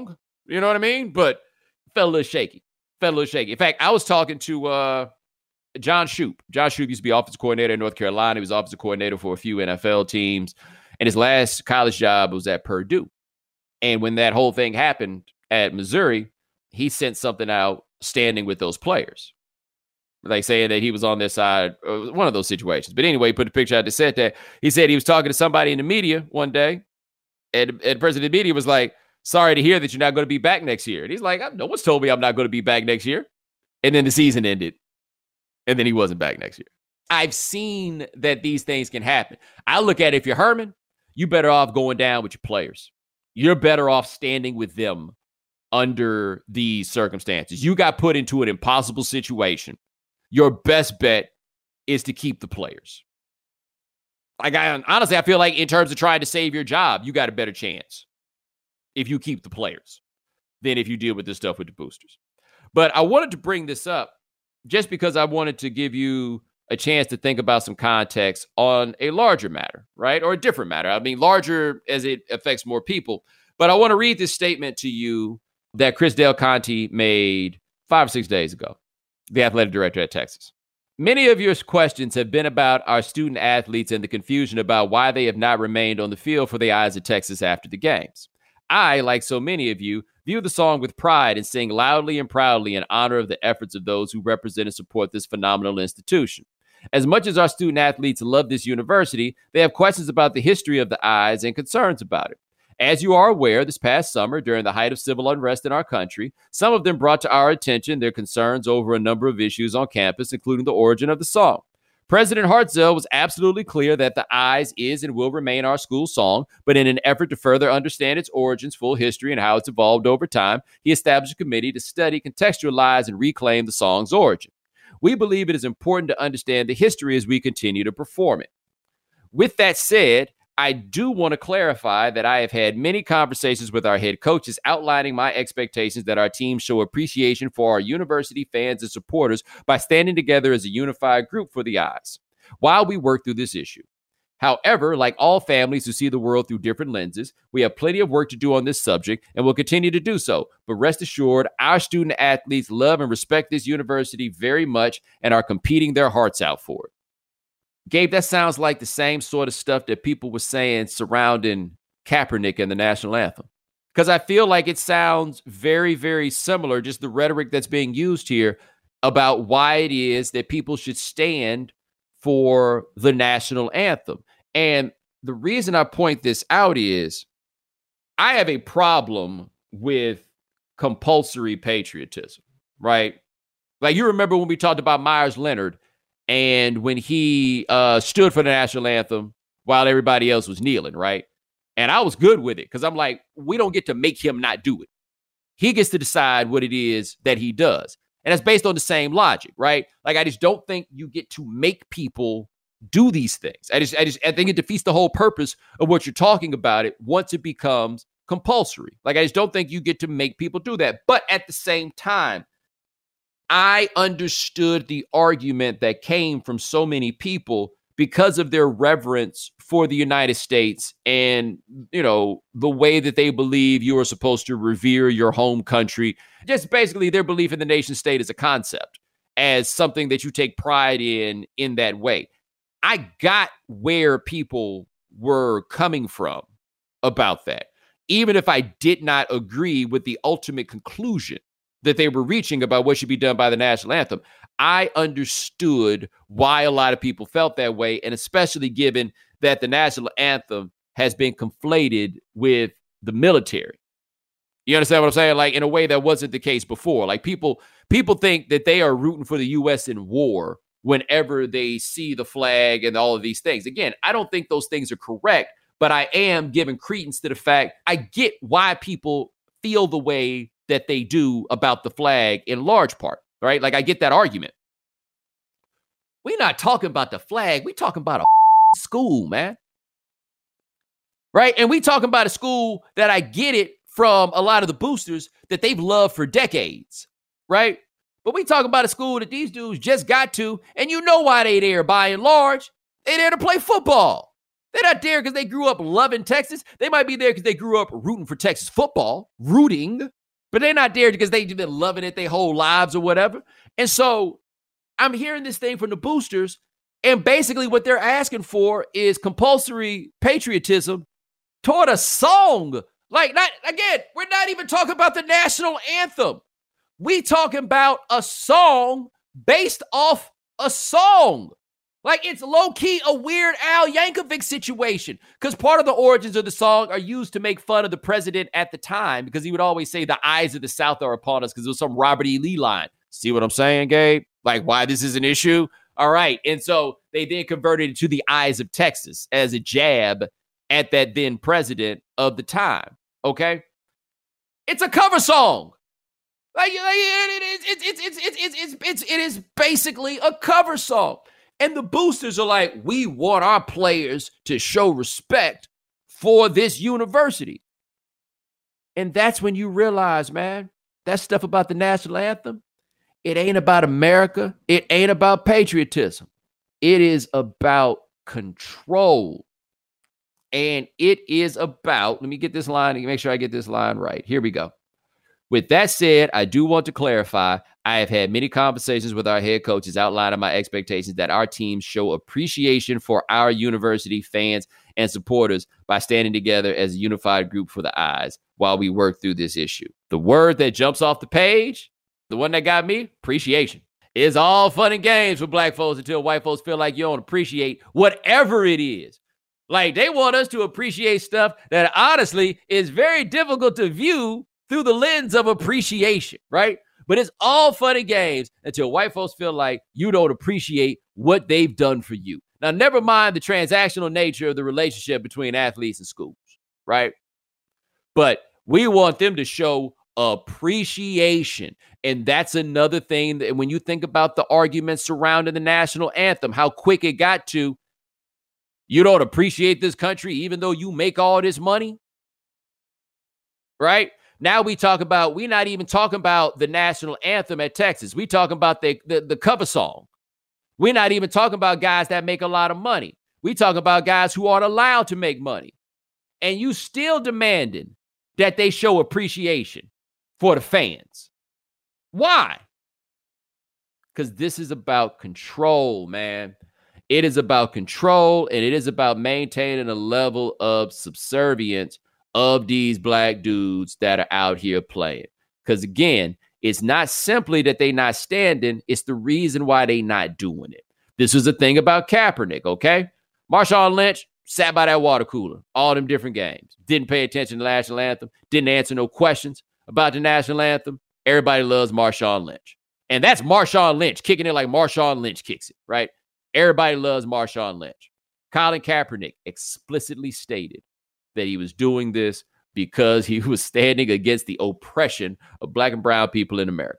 You know what I mean? But felt a little shaky. Felt a little shaky. In fact, I was talking to uh, John Shoop. John Shoop used to be offensive coordinator in North Carolina. He was offensive coordinator for a few N F L teams. And his last college job was at Purdue. And when that whole thing happened at Missouri, he sent something out standing with those players. Like saying that he was on their side, one of those situations. But anyway, he put a picture out that said that. He said he was talking to somebody in the media one day. And, and the president of the media was like, sorry to hear that you're not going to be back next year. And he's like, no one's told me I'm not going to be back next year. And then the season ended. And then he wasn't back next year. I've seen that these things can happen. I look at it, if you're Herman, you better off going down with your players. You're better off standing with them under these circumstances. You got put into an impossible situation. Your best bet is to keep the players. Like, I honestly, I feel like in terms of trying to save your job, you got a better chance if you keep the players than if you deal with this stuff with the boosters. But I wanted to bring this up just because I wanted to give you a chance to think about some context on a larger matter, right? Or a different matter. I mean, larger as it affects more people. But I want to read this statement to you that Chris Del Conte made five or six days ago, the athletic director at Texas. Many of your questions have been about our student athletes and the confusion about why they have not remained on the field for the eyes of Texas after the games. I, like so many of you, view the song with pride and sing loudly and proudly in honor of the efforts of those who represent and support this phenomenal institution. As much as our student athletes love this university, they have questions about the history of the Eyes and concerns about it. As you are aware, this past summer, during the height of civil unrest in our country, some of them brought to our attention their concerns over a number of issues on campus, including the origin of the song. President Hartzell was absolutely clear that the Eyes is and will remain our school song, but in an effort to further understand its origins, full history, and how it's evolved over time, he established a committee to study, contextualize, and reclaim the song's origin. We believe it is important to understand the history as we continue to perform it. With that said, I do want to clarify that I have had many conversations with our head coaches outlining my expectations that our team show appreciation for our university fans and supporters by standing together as a unified group for the Eyes while we work through this issue. However, like all families who see the world through different lenses, we have plenty of work to do on this subject and will continue to do so. But rest assured, our student athletes love and respect this university very much and are competing their hearts out for it. Gabe, that sounds like the same sort of stuff that people were saying surrounding Kaepernick and the national anthem. Because I feel like it sounds very, very similar, just the rhetoric that's being used here about why it is that people should stand for the national anthem. And the reason I point this out is I have a problem with compulsory patriotism, right? Like, you remember when we talked about Myers Leonard and when he uh, stood for the national anthem while everybody else was kneeling, right? And I was good with it because I'm like, we don't get to make him not do it. He gets to decide what it is that he does. And that's based on the same logic, right? Like, I just don't think you get to make people do these things. I just, I just, I think it defeats the whole purpose of what you're talking about it once it becomes compulsory. Like, I just don't think you get to make people do that. But at the same time, I understood the argument that came from so many people because of their reverence for the United States and, you know, the way that they believe you are supposed to revere your home country. Just basically their belief in the nation state as a concept, as something that you take pride in in that way. I got where people were coming from about that, even if I did not agree with the ultimate conclusion that they were reaching about what should be done by the national anthem. I understood why a lot of people felt that way, and especially given that the national anthem has been conflated with the military. You understand what I'm saying? Like, in a way that wasn't the case before. Like, people people think that they are rooting for the U S in war whenever they see the flag and all of these things. Again, I don't think those things are correct, but I am giving credence to the fact I get why people feel the way that they do about the flag in large part, right? Like, I get that argument. We're not talking about the flag. We're talking about a school, man. Right? And we talking about a school that I get it from a lot of the boosters that they've loved for decades, right? But we talking about a school that these dudes just got to, and you know why they there by and large. They there to play football. They're not there because they grew up loving Texas. They might be there because they grew up rooting for Texas football, rooting. but they're not there because they've been loving it their whole lives or whatever. And so I'm hearing this thing from the boosters, and basically what they're asking for is compulsory patriotism toward a song. Like, not again, we're not even talking about the national anthem. We talking about a song based off a song. Like, it's low-key a Weird Al Yankovic situation, because part of the origins of the song are used to make fun of the president at the time, because he would always say the eyes of the South are upon us, because it was some Robert E. Lee line. See what I'm saying, Gabe? Like, why this is an issue? All right. And so they then converted it to the eyes of Texas as a jab at that then president of the time. Okay? It's a cover song. Like, it is, it's, it's, it's, it's, it's, it's, it's, it is basically a cover song. And the boosters are like, we want our players to show respect for this university. And that's when you realize, man, that stuff about the national anthem, it ain't about America. It ain't about patriotism. It is about control. And it is about, let me get this line, make sure I get this line right. Here we go. With that said, I do want to clarify, I have had many conversations with our head coaches outlining my expectations that our teams show appreciation for our university fans and supporters by standing together as a unified group for the eyes while we work through this issue. The word that jumps off the page, the one that got me, appreciation. It's all fun and games for black folks until white folks feel like you don't appreciate whatever it is. Like, they want us to appreciate stuff that honestly is very difficult to view through the lens of appreciation, right? But it's all fun and games until white folks feel like you don't appreciate what they've done for you. Now, never mind the transactional nature of the relationship between athletes and schools, right? But we want them to show appreciation. And that's another thing that when you think about the arguments surrounding the national anthem, how quick it got to, you don't appreciate this country even though you make all this money, right? Now we talk about, we're not even talking about the national anthem at Texas. We talking about the, the, the cover song. We're not even talking about guys that make a lot of money. We talking about guys who aren't allowed to make money. And you still demanding that they show appreciation for the fans. Why? Because this is about control, man. It is about control, and it is about maintaining a level of subservience of these black dudes that are out here playing. Because again, it's not simply that they not standing, it's the reason why they not doing it. This was the thing about Kaepernick, okay? Marshawn Lynch sat by that water cooler all them different games. Didn't pay attention to the national anthem. Didn't answer no questions about the national anthem. Everybody loves Marshawn Lynch. And that's Marshawn Lynch kicking it like Marshawn Lynch kicks it, right? Everybody loves Marshawn Lynch. Colin Kaepernick explicitly stated that he was doing this because he was standing against the oppression of black and brown people in America.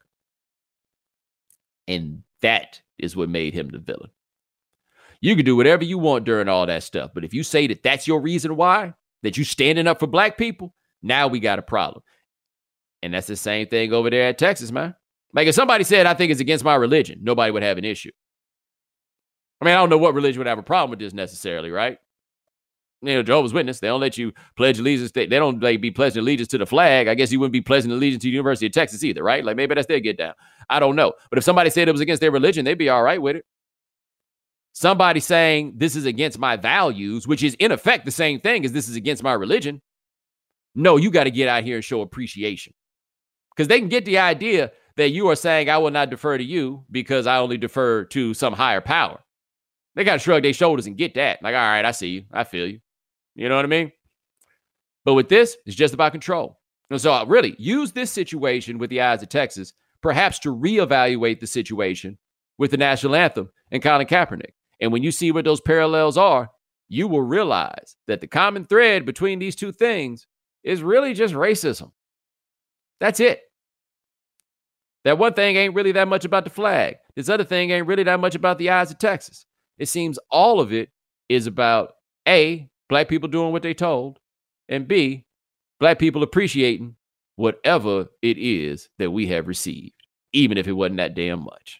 And that is what made him the villain. You can do whatever you want during all that stuff, but if you say that that's your reason why, that you standing up for black people, now we got a problem. And that's the same thing over there at Texas, man. Like, if somebody said, I think it's against my religion, nobody would have an issue. I mean, I don't know what religion would have a problem with this necessarily, right? You know, Jehovah's Witness, they don't let you pledge allegiance. They, they don't like be pledging allegiance to the flag. I guess you wouldn't be pledging allegiance to the University of Texas either, right? Like, maybe that's their get down. I don't know. But if somebody said it was against their religion, they'd be all right with it. Somebody saying this is against my values, which is in effect the same thing as this is against my religion. No, you got to get out here and show appreciation. Because they can get the idea that you are saying I will not defer to you because I only defer to some higher power. They got to shrug their shoulders and get that. Like, all right, I see you. I feel you. You know what I mean? But with this, it's just about control. And so I really use this situation with the eyes of Texas, perhaps to reevaluate the situation with the national anthem and Colin Kaepernick. And when you see what those parallels are, you will realize that the common thread between these two things is really just racism. That's it. That one thing ain't really that much about the flag. This other thing ain't really that much about the eyes of Texas. It seems all of it is about A, black people doing what they told, and B, black people appreciating whatever it is that we have received, even if it wasn't that damn much.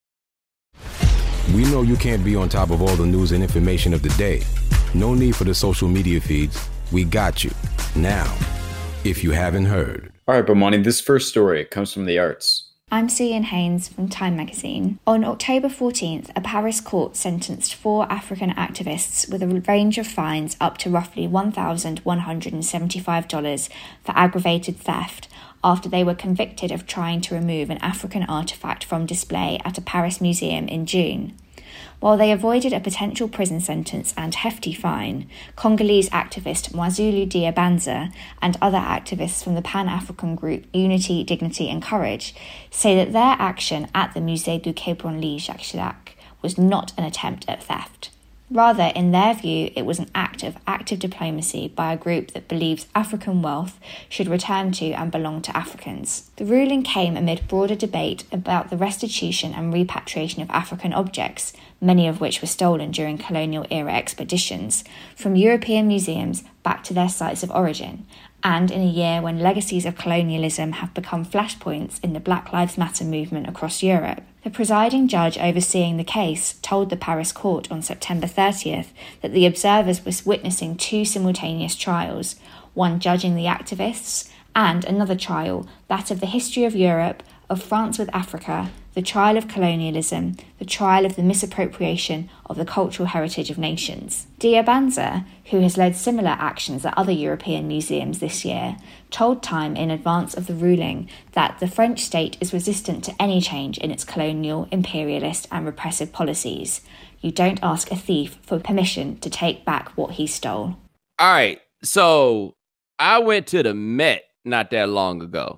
We know you can't be on top of all the news and information of the day. No need for the social media feeds. We got you. Now, if you haven't heard.
All right, Bomani, this first story comes from the arts.
I'm Cian Haynes from Time magazine. On October fourteenth, a Paris court sentenced four African activists with a range of fines up to roughly one thousand one hundred seventy-five dollars for aggravated theft after they were convicted of trying to remove an African artefact from display at a Paris museum in June. While they avoided a potential prison sentence and hefty fine, Congolese activist Mwazulu Diabanza and other activists from the Pan-African group Unity, Dignity and Courage say that their action at the Musée du Quai Branly Jacques Chirac was not an attempt at theft. Rather, in their view, it was an act of active diplomacy by a group that believes African wealth should return to and belong to Africans. The ruling came amid broader debate about the restitution and repatriation of African objects, many of which were stolen during colonial-era expeditions, from European museums back to their sites of origin, and in a year when legacies of colonialism have become flashpoints in the Black Lives Matter movement across Europe. The presiding judge overseeing the case told the Paris court on September thirtieth that the observers were witnessing two simultaneous trials, one judging the activists and another trial, that of the history of Europe, of France with Africa, the trial of colonialism, the trial of the misappropriation of the cultural heritage of nations. Diabanza, who has led similar actions at other European museums this year, told Time in advance of the ruling that the French state is resistant to any change in its colonial, imperialist and repressive policies. You don't ask a thief for permission to take back what he stole.
All right, so I went to the Met not that long ago.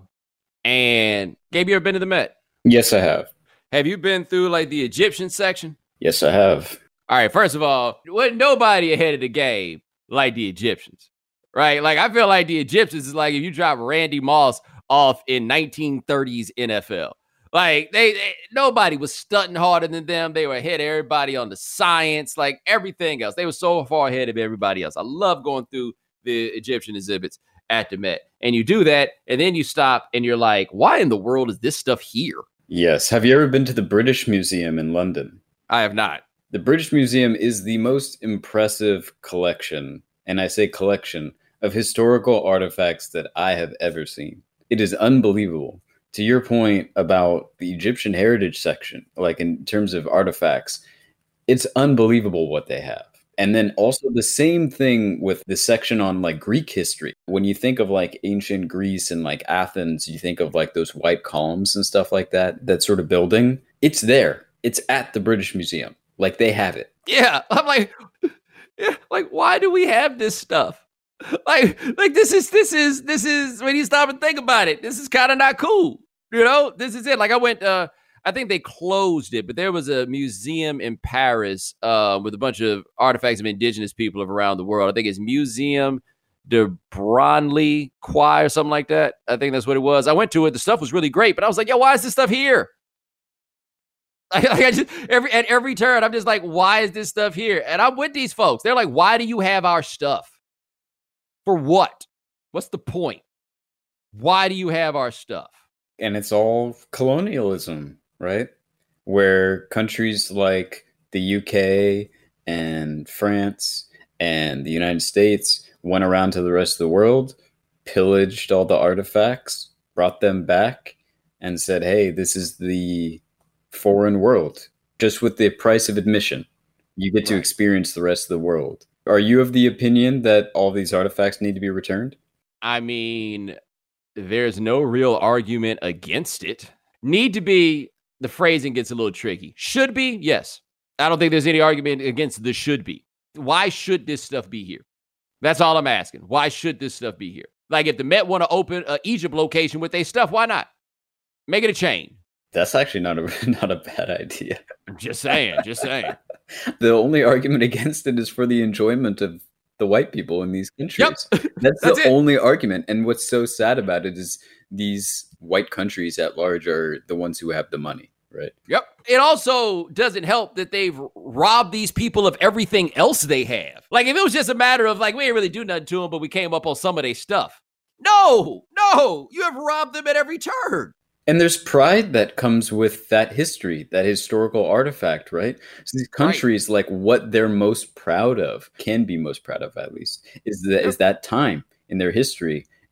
And Gabe, you ever been to the Met?
Yes, I have.
Have you been through like the Egyptian section?
Yes, I have.
All right, first of all, wasn't nobody ahead of the game like the Egyptians, right? Like, I feel like the Egyptians is like if you drop Randy Moss off in nineteen thirties N F L. Like, they, they nobody was stunting harder than them. They were ahead of everybody on the science, like everything else. They were so far ahead of everybody else. I love going through the Egyptian exhibits at the Met. And you do that, and then you stop, and you're like, why in the world is this stuff here?
Yes. Have you ever been to the British Museum in London?
I have not.
The British Museum is the most impressive collection, and I say collection, of historical artifacts that I have ever seen. It is unbelievable. To your point about the Egyptian heritage section, like in terms of artifacts, it's unbelievable what they have. And then also the same thing with the section on like Greek history. When you think of like ancient Greece and like Athens, you think of like those white columns and stuff like that, that sort of building. It's there. It's at the British Museum. Like they have it.
Yeah. I'm like, yeah, like, why do we have this stuff? Like, like this is, this is, this is, when you stop and think about it, this is kind of not cool. You know, this is it. Like I went, uh, I think they closed it, but there was a museum in Paris uh, with a bunch of artifacts of indigenous people of around the world. I think it's Museum de Branly Quai or something like that. I think that's what it was. I went to it. The stuff was really great, but I was like, yo, why is this stuff here? Like, like I just every at every turn, I'm just like, why is this stuff here? And I'm with these folks. They're like, why do you have our stuff? For what? What's the point? Why do you have our stuff?
And it's all colonialism, right? Where countries like the U K and France and the United States went around to the rest of the world, pillaged all the artifacts, brought them back, and said, hey, this is the foreign world. Just with the price of admission, you get to experience the rest of the world. Are you of the opinion that all these artifacts need to be returned?
I mean, there's no real argument against it. Need to be, the phrasing gets a little tricky. Should be, yes. I don't think there's any argument against the should be. Why should this stuff be here? That's all I'm asking. Why should this stuff be here? Like if the Met want to open an Egypt location with their stuff, why not? Make it a chain.
That's actually not a not a bad idea.
I'm just saying, just saying.
The only argument against it is for the enjoyment of the white people in these countries.
Yep.
That's,
That's
the
it.
only argument. And what's so sad about it is these white countries at large are the ones who have the money, right?
Yep. It also doesn't help that they've robbed these people of everything else they have. Like if it was just a matter of like, we ain't really do nothing to them, but we came up on some of their stuff. No, no, you have robbed them at every turn.
And there's pride that comes with that history, that historical artifact, right? So these countries, right, like what they're most proud of, can be most proud of at least, is that, is that time in their history.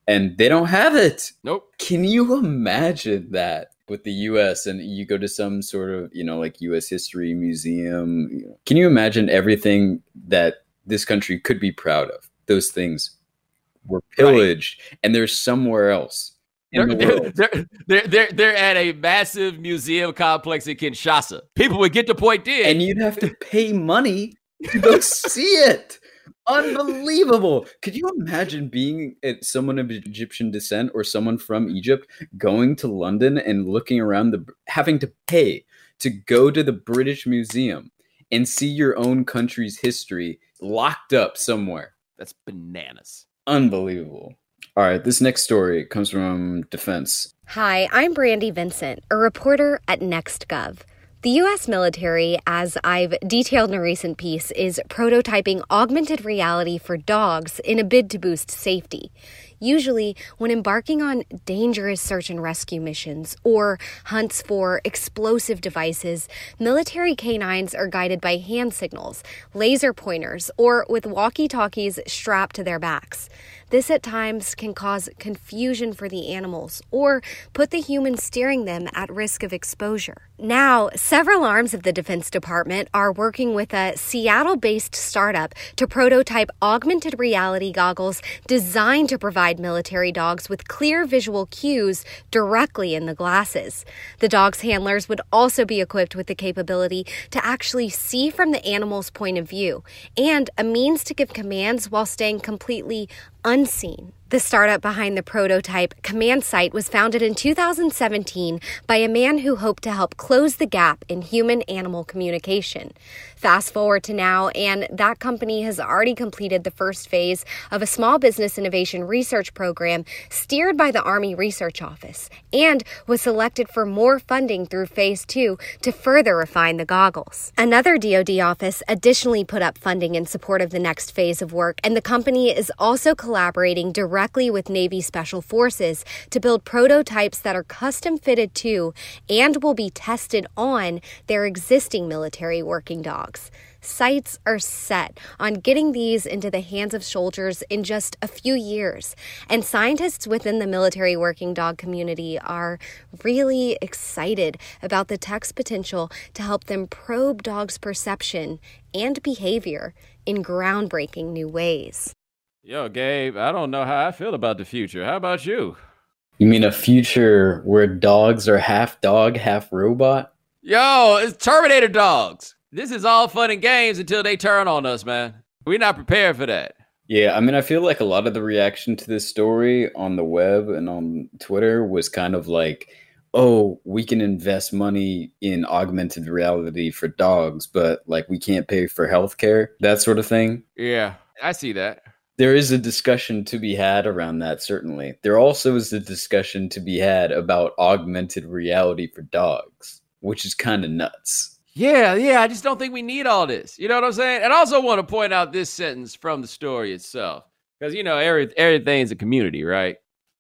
and they don't have it.
Nope.
Can you imagine that with the U S and you go to some sort of, you know, like U S history museum? Can you imagine everything that this country could be proud of? Those things were pillaged, right. And they're somewhere else.
They're, the they're, they're, they're, they're, they're at a massive museum complex in Kinshasa. People would get to Point D.
And you'd have to pay money to go see it. Unbelievable. Could you imagine being someone of Egyptian descent or someone from Egypt going to London and looking around, the having to pay to go to the British Museum and see your own country's history locked up somewhere?
That's bananas.
Unbelievable. All right, this next story comes from Defense.
Hi, I'm Brandy Vincent, a reporter at NextGov. The U S military, as I've detailed in a recent piece, is prototyping augmented reality for dogs in a bid to boost safety. Usually, when embarking on dangerous search and rescue missions or hunts for explosive devices, military canines are guided by hand signals, laser pointers, or with walkie-talkies strapped to their backs. This at times can cause confusion for the animals or put the humans steering them at risk of exposure. Now, several arms of the Defense Department are working with a Seattle-based startup to prototype augmented reality goggles designed to provide military dogs with clear visual cues directly in the glasses. The dog's handlers would also be equipped with the capability to actually see from the animal's point of view and a means to give commands while staying completely unseen. The startup behind the prototype, Command Sight, was founded in two thousand seventeen by a man who hoped to help close the gap in human-animal communication. Fast forward to now, and that company has already completed the first phase of a small business innovation research program steered by the Army Research Office and was selected for more funding through phase two to further refine the goggles. Another D O D office additionally put up funding in support of the next phase of work, and the company is also collaborating directly with Navy Special Forces to build prototypes that are custom fitted to and will be tested on their existing military working dogs. Sights are set on getting these into the hands of soldiers in just a few years, and scientists within the military working dog community are really excited about the tech's potential to help them probe dogs' perception and behavior in groundbreaking new ways.
Yo, Gabe, I don't know how I feel about the future. How about you?
You mean a future where dogs are half dog, half robot?
Yo, it's Terminator dogs. This is all fun and games until they turn on us, man. We're not prepared for that.
Yeah, I mean, I feel like a lot of the reaction to this story on the web and on Twitter was kind of like, oh, we can invest money in augmented reality for dogs, but like we can't pay for healthcare, that sort of thing.
Yeah, I see that.
There is a discussion to be had around that, certainly. There also is a discussion to be had about augmented reality for dogs, which is kind of nuts.
Yeah, yeah, I just don't think we need all this. You know what I'm saying? And I also want to point out this sentence from the story itself. Because, you know, every, everything's a community, right?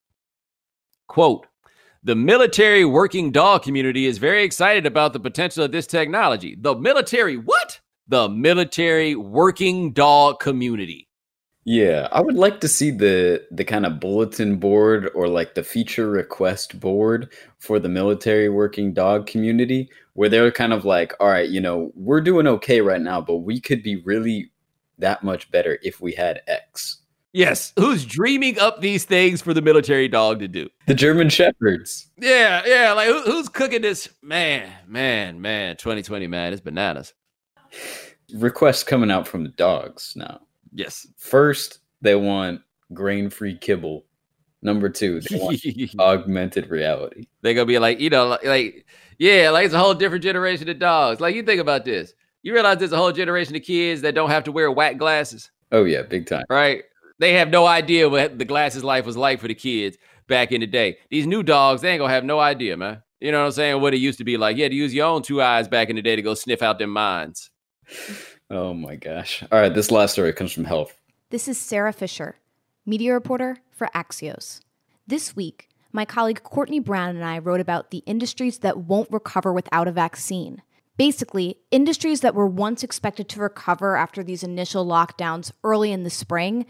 Quote, the military working dog community is very excited about the potential of this technology. The military what? The military working dog community.
Yeah, I would like to see the the kind of bulletin board or like the feature request board for the military working dog community where they're kind of like, all right, you know, we're doing okay right now, but we could be really that much better if we had X.
Yes, who's dreaming up these things for the military dog to do?
The German Shepherds.
Yeah, yeah, like who, who's cooking this? Man, man, man, twenty twenty, man, it's bananas.
Requests coming out from the dogs now.
Yes.
First, they want grain-free kibble. Number two, they want augmented reality.
They're going to be like, you know, like, like, yeah, like it's a whole different generation of dogs. Like, you think about this. You realize there's a whole generation of kids that don't have to wear whack glasses?
Oh, yeah, big time.
Right? They have no idea what the glasses life was like for the kids back in the day. These new dogs, they ain't going to have no idea, man. You know what I'm saying? What it used to be like. You had to use your own two eyes back in the day to go sniff out them minds.
Oh my gosh. All right, this last story comes from Health.
This is Sarah Fisher, media reporter for Axios. This week, my colleague Courtney Brown and I wrote about the industries that won't recover without a vaccine. Basically, industries that were once expected to recover after these initial lockdowns early in the spring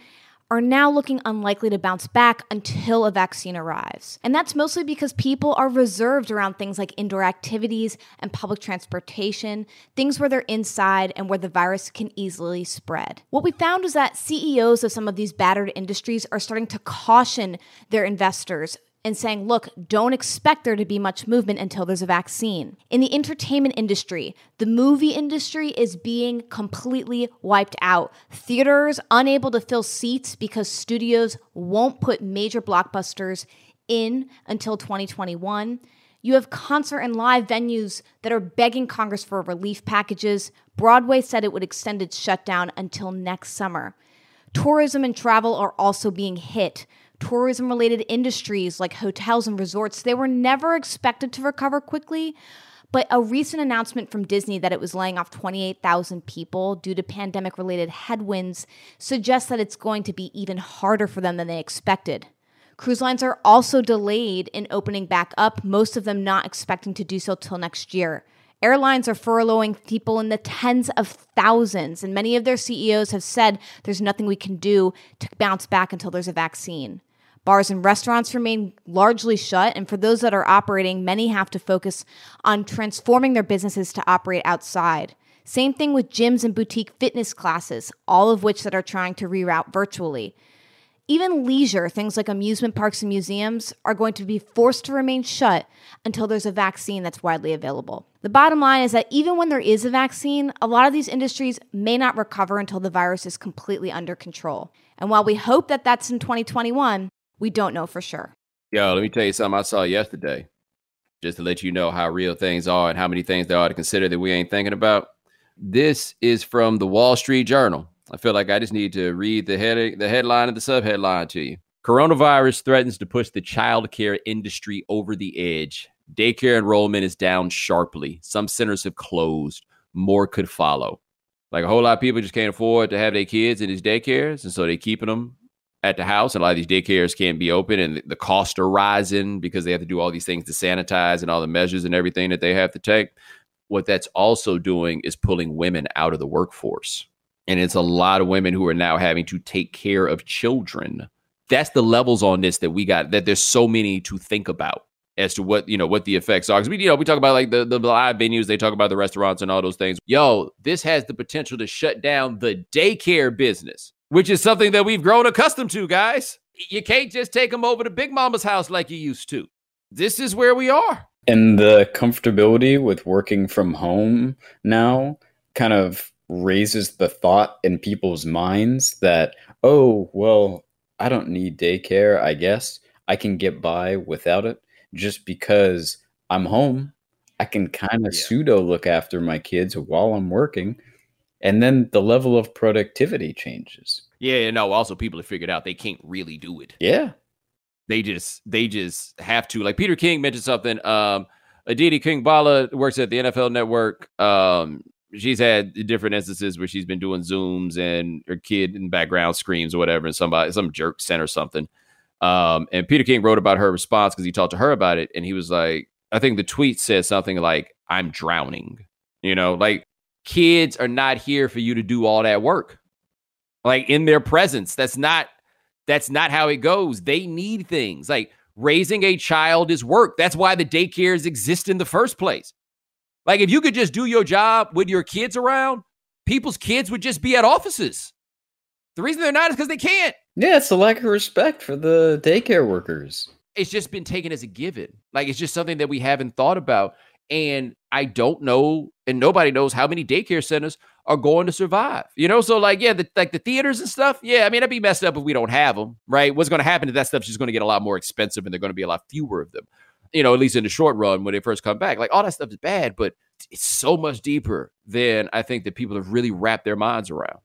are now looking unlikely to bounce back until a vaccine arrives. And that's mostly because people are reserved around things like indoor activities and public transportation, things where they're inside and where the virus can easily spread. What we found is that C E Os of some of these battered industries are starting to caution their investors and saying, look, don't expect there to be much movement until there's a vaccine. In the entertainment industry, the movie industry is being completely wiped out. Theaters unable to fill seats because studios won't put major blockbusters in until twenty twenty-one. You have concert and live venues that are begging Congress for relief packages. Broadway said it would extend its shutdown until next summer. Tourism and travel are also being hit. Tourism-related industries like hotels and resorts, they were never expected to recover quickly, but a recent announcement from Disney that it was laying off twenty-eight thousand people due to pandemic-related headwinds suggests that it's going to be even harder for them than they expected. Cruise lines are also delayed in opening back up, most of them not expecting to do so till next year. Airlines are furloughing people in the tens of thousands, and many of their C E Os have said there's nothing we can do to bounce back until there's a vaccine. Bars and restaurants remain largely shut, and for those that are operating, many have to focus on transforming their businesses to operate outside. Same thing with gyms and boutique fitness classes, all of which that are trying to reroute virtually. Even leisure, things like amusement parks and museums, are going to be forced to remain shut until there's a vaccine that's widely available. The bottom line is that even when there is a vaccine, a lot of these industries may not recover until the virus is completely under control. And while we hope that that's in twenty twenty-one, we don't know for sure.
Yo, let me tell you something I saw yesterday, just to let you know how real things are and how many things there are to consider that we ain't thinking about. This is from the Wall Street Journal. I feel like I just need to read the head, the headline and the subheadline to you. Coronavirus threatens to push the child care industry over the edge. Daycare enrollment is down sharply. Some centers have closed. More could follow. Like a whole lot of people just can't afford to have their kids in these daycares, and so they're keeping them at the house. And a lot of these daycares can't be open, and the costs are rising because they have to do all these things to sanitize and all the measures and everything that they have to take. What that's also doing is pulling women out of the workforce. And it's a lot of women who are now having to take care of children. That's the levels on this that we got, that there's so many to think about as to what, you know, what the effects are. Because we, you know, we talk about like the, the live venues, they talk about the restaurants and all those things. Yo, this has the potential to shut down the daycare business, which is something that we've grown accustomed to, guys. You can't just take them over to Big Mama's house like you used to. This is where we are.
And the comfortability with working from home now kind of raises the thought in people's minds that, oh, well, I don't need daycare, I guess. I can get by without it just because I'm home. I can kind of yeah. pseudo look after my kids while I'm working. And then the level of productivity changes.
Yeah, no, also people have figured out they can't really do it.
Yeah.
They just they just have to. Like Peter King mentioned something. Um, Aditi Kingbala works at the N F L Network. Um, she's had different instances where she's been doing Zooms and her kid in the background screams or whatever, and somebody, some jerk sent her something. Um, and Peter King wrote about her response because he talked to her about it, and he was like, I think the tweet said something like, "I'm drowning." You know, like kids are not here for you to do all that work. Like in their presence, that's not that's not how it goes. They need things. Like raising a child is work. That's why the daycares exist in the first place. Like if you could just do your job with your kids around, people's kids would just be at offices. The reason they're not is because they can't.
Yeah, it's a lack of respect for the daycare workers.
It's just been taken as a given. Like it's just something that we haven't thought about. And I don't know, and nobody knows how many daycare centers are going to survive. You know, so like, yeah, the, like the theaters and stuff. Yeah, I mean, it'd be messed up if we don't have them, right? What's going to happen is that stuff's just going to get a lot more expensive and they're going to be a lot fewer of them, you know, at least in the short run when they first come back. Like all that stuff is bad, but it's so much deeper than I think that people have really wrapped their minds around.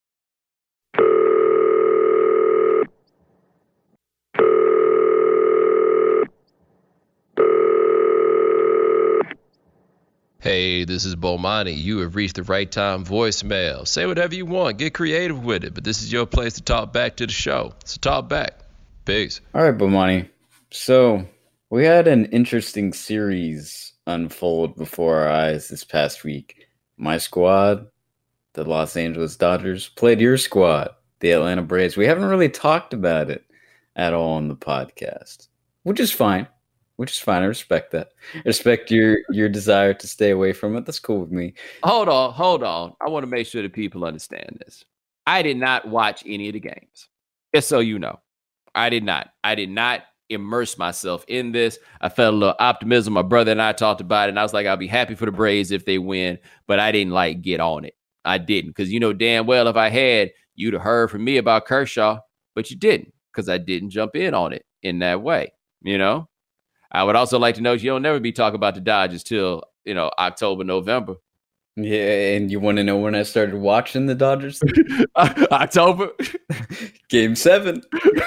Hey, this is Bomani. You have reached the right time voicemail. Say whatever you want. Get creative with it. But this is your place to talk back to the show. So talk back. Peace.
All right, Bomani. So we had an interesting series unfold before our eyes this past week. My squad, the Los Angeles Dodgers, played your squad, the Atlanta Braves. We haven't really talked about it at all on the podcast, which is fine. Which is fine. I respect that. I respect your your desire to stay away from it. That's cool with me.
Hold on, hold on. I want to make sure that people understand this. I did not watch any of the games. Just so you know. I did not. I did not immerse myself in this. I felt a little optimism. My brother and I talked about it, and I was like, I'll be happy for the Braves if they win, but I didn't like get on it. I didn't, because you know damn well if I had, you'd have heard from me about Kershaw, but you didn't, because I didn't jump in on it in that way, you know? I would also like to know you'll never be talking about the Dodgers till, you know, October, November.
Yeah, and you want to know when I started watching the Dodgers?
October.
Game seven.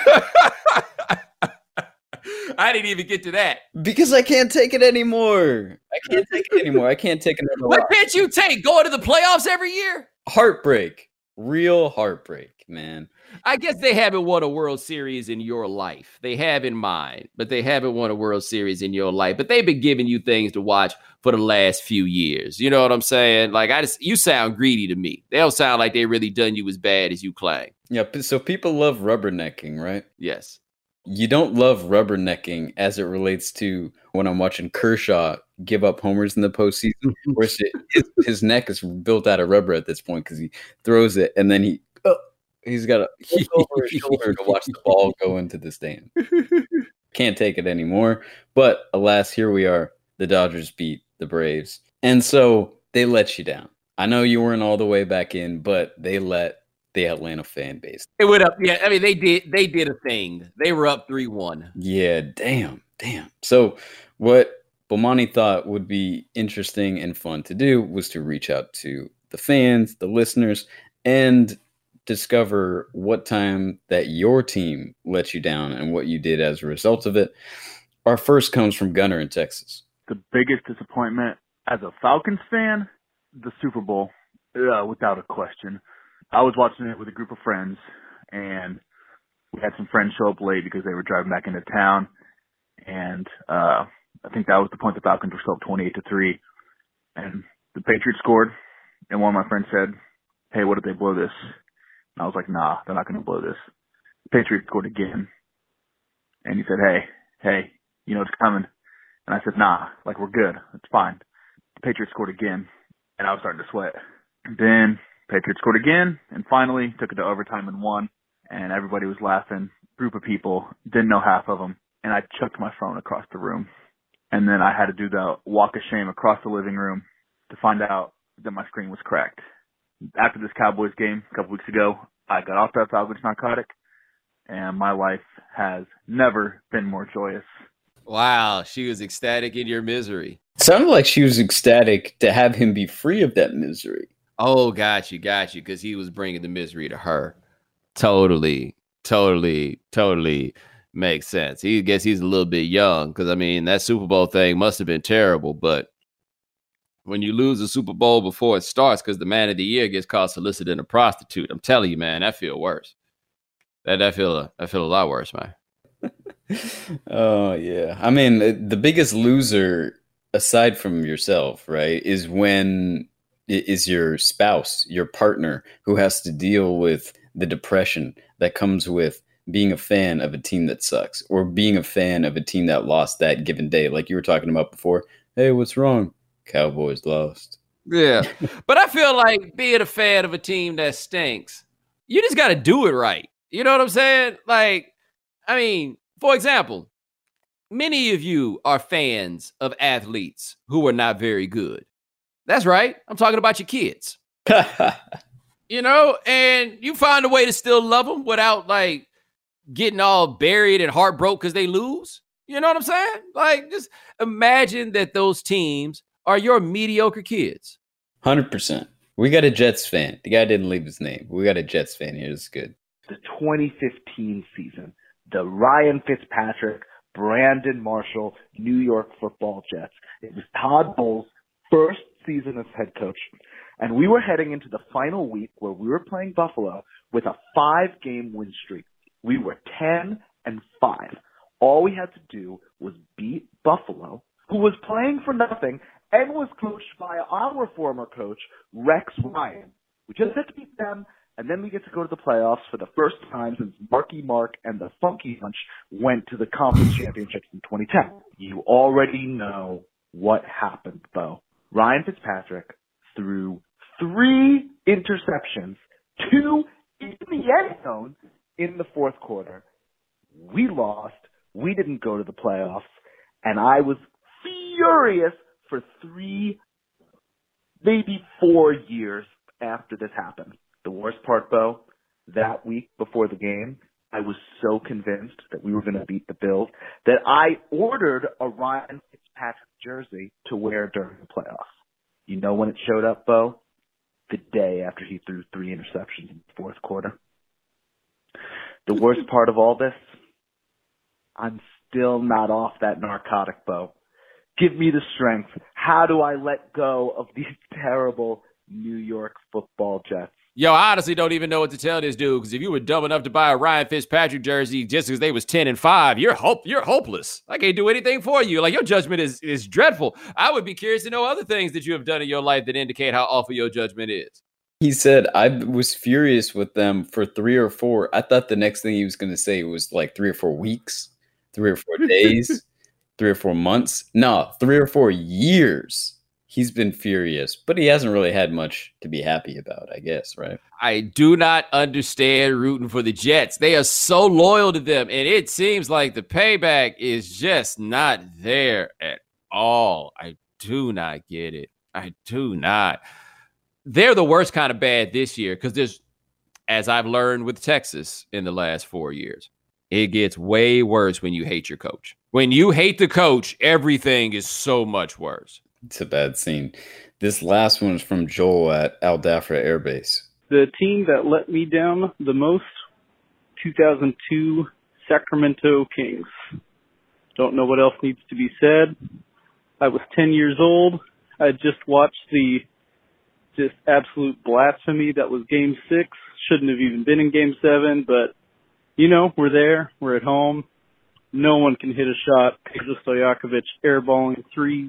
I didn't even get to that.
Because I can't take it anymore. I can't take it anymore. I can't take another
What
loss.
can't you take? Going to the playoffs every year?
Heartbreak. Real heartbreak, man.
I guess they haven't won a World Series in your life. They have in mind, but they haven't won a World Series in your life. But they've been giving you things to watch for the last few years. You know what I'm saying? Like, I just, you sound greedy to me. They don't sound like they really done you as bad as you claim.
Yeah, so people love rubbernecking, right?
Yes.
You don't love rubbernecking as it relates to when I'm watching Kershaw give up homers in the postseason. Where his, his neck is built out of rubber at this point because he throws it and then he oh, he's got to look over his shoulder to watch the ball go into the stand. Can't take it anymore. But alas, here we are. The Dodgers beat the Braves, and so they let you down. I know you weren't all the way back in, but they let the Atlanta fan base.
It went up. Yeah, I mean, they did. They did a thing. They were up three one.
Yeah, damn, damn. So what Bomani thought would be interesting and fun to do was to reach out to the fans, the listeners, and discover what time that your team let you down and what you did as a result of it. Our first comes from Gunner in Texas.
The biggest disappointment as a Falcons fan, the Super Bowl, uh, without a question. I was watching it with a group of friends, and we had some friends show up late because they were driving back into town. And uh, I think that was the point the Falcons were still up twenty-eight to three. And the Patriots scored, and one of my friends said, "Hey, what if they blow this?" And I was like, "Nah, they're not going to blow this." The Patriots scored again. And he said, "Hey, hey, you know it's coming." And I said, "Nah, like we're good. It's fine." The Patriots scored again, and I was starting to sweat. And then Patriots scored again, and finally took it to overtime and won. And everybody was laughing. Group of people, didn't know half of them. And I chucked my phone across the room. And then I had to do the walk of shame across the living room to find out that my screen was cracked. After this Cowboys game a couple weeks ago, I got off that Falcons narcotic, and my life has never been more joyous.
Wow, she was ecstatic in your misery.
Sounded like she was ecstatic to have him be free of that misery.
Oh, got you, got you, because he was bringing the misery to her. Totally, totally, totally makes sense. He guess he's a little bit young, because, I mean, that Super Bowl thing must have been terrible, but when you lose a Super Bowl before it starts because the man of the year gets caught soliciting a prostitute, I'm telling you, man, that feel worse. That that feel I feel a lot worse, man.
Oh, yeah. I mean, the biggest loser, aside from yourself, right, is when is your spouse, your partner, who has to deal with the depression that comes with being a fan of a team that sucks or being a fan of a team that lost that given day. Like you were talking about before. Hey, what's wrong? Cowboys lost.
Yeah. But I feel like being a fan of a team that stinks, you just got to do it right. You know what I'm saying? Like, I mean, for example, many of you are fans of athletes who are not very good. That's right. I'm talking about your kids. You know, and you find a way to still love them without like getting all buried and heartbroken because they lose. You know what I'm saying? Like, just imagine that those teams are your mediocre kids.
one hundred percent. We got a Jets fan. The guy didn't leave his name. We got a Jets fan here. It's good.
The twenty fifteen season, the Ryan Fitzpatrick, Brandon Marshall, New York Football Jets. It was Todd Bowles' first season as head coach. And we were heading into the final week where we were playing Buffalo with a five-game win streak. We were ten and five. All we had to do was beat Buffalo, who was playing for nothing and was coached by our former coach, Rex Ryan. We just had to beat them, And then we get to go to the playoffs for the first time since Marky Mark and the Funky Bunch went to the conference championships in twenty ten. You already know what happened, though. Ryan Fitzpatrick threw three interceptions, two in the end zone in the fourth quarter. We lost. We didn't go to the playoffs. And I was furious for three, maybe four years after this happened. The worst part, Bo, that week before the game, I was so convinced that we were going to beat the Bills that I ordered a Ryan Fitzpatrick jersey to wear during the playoffs. You know when it showed up, Bo? The day after he threw three interceptions in the fourth quarter. The worst part of all this, I'm still not off that narcotic, Bo. Give me the strength. How do I let go of these terrible New York Football Jets?
Yo, I honestly don't even know what to tell this dude, because if you were dumb enough to buy a Ryan Fitzpatrick jersey just because they was ten and five, you're hope you're hopeless. I can't do anything for you. Like, your judgment is is dreadful. I would be curious to know other things that you have done in your life that indicate how awful your judgment is.
He said, I was furious with them for three or four. I thought the next thing he was going to say was like three or four weeks, three or four days, three or four months. No, three or four years. He's been furious, but he hasn't really had much to be happy about, I guess, right?
I do not understand rooting for the Jets. They are so loyal to them, and it seems like the payback is just not there at all. I do not get it. I do not. They're the worst kind of bad this year because there's, as I've learned with Texas in the last four years, it gets way worse when you hate your coach. When you hate the coach, everything is so much worse.
It's a bad scene. This last one is from Joel at Al Dafra Air Base.
The team that let me down the most, two thousand two Sacramento Kings. Don't know what else needs to be said. I was ten years old. I just watched the just absolute blasphemy that was Game six. Shouldn't have even been in Game seven, but, you know, we're there. We're at home. No one can hit a shot. Pedro Stojakovic airballing threes.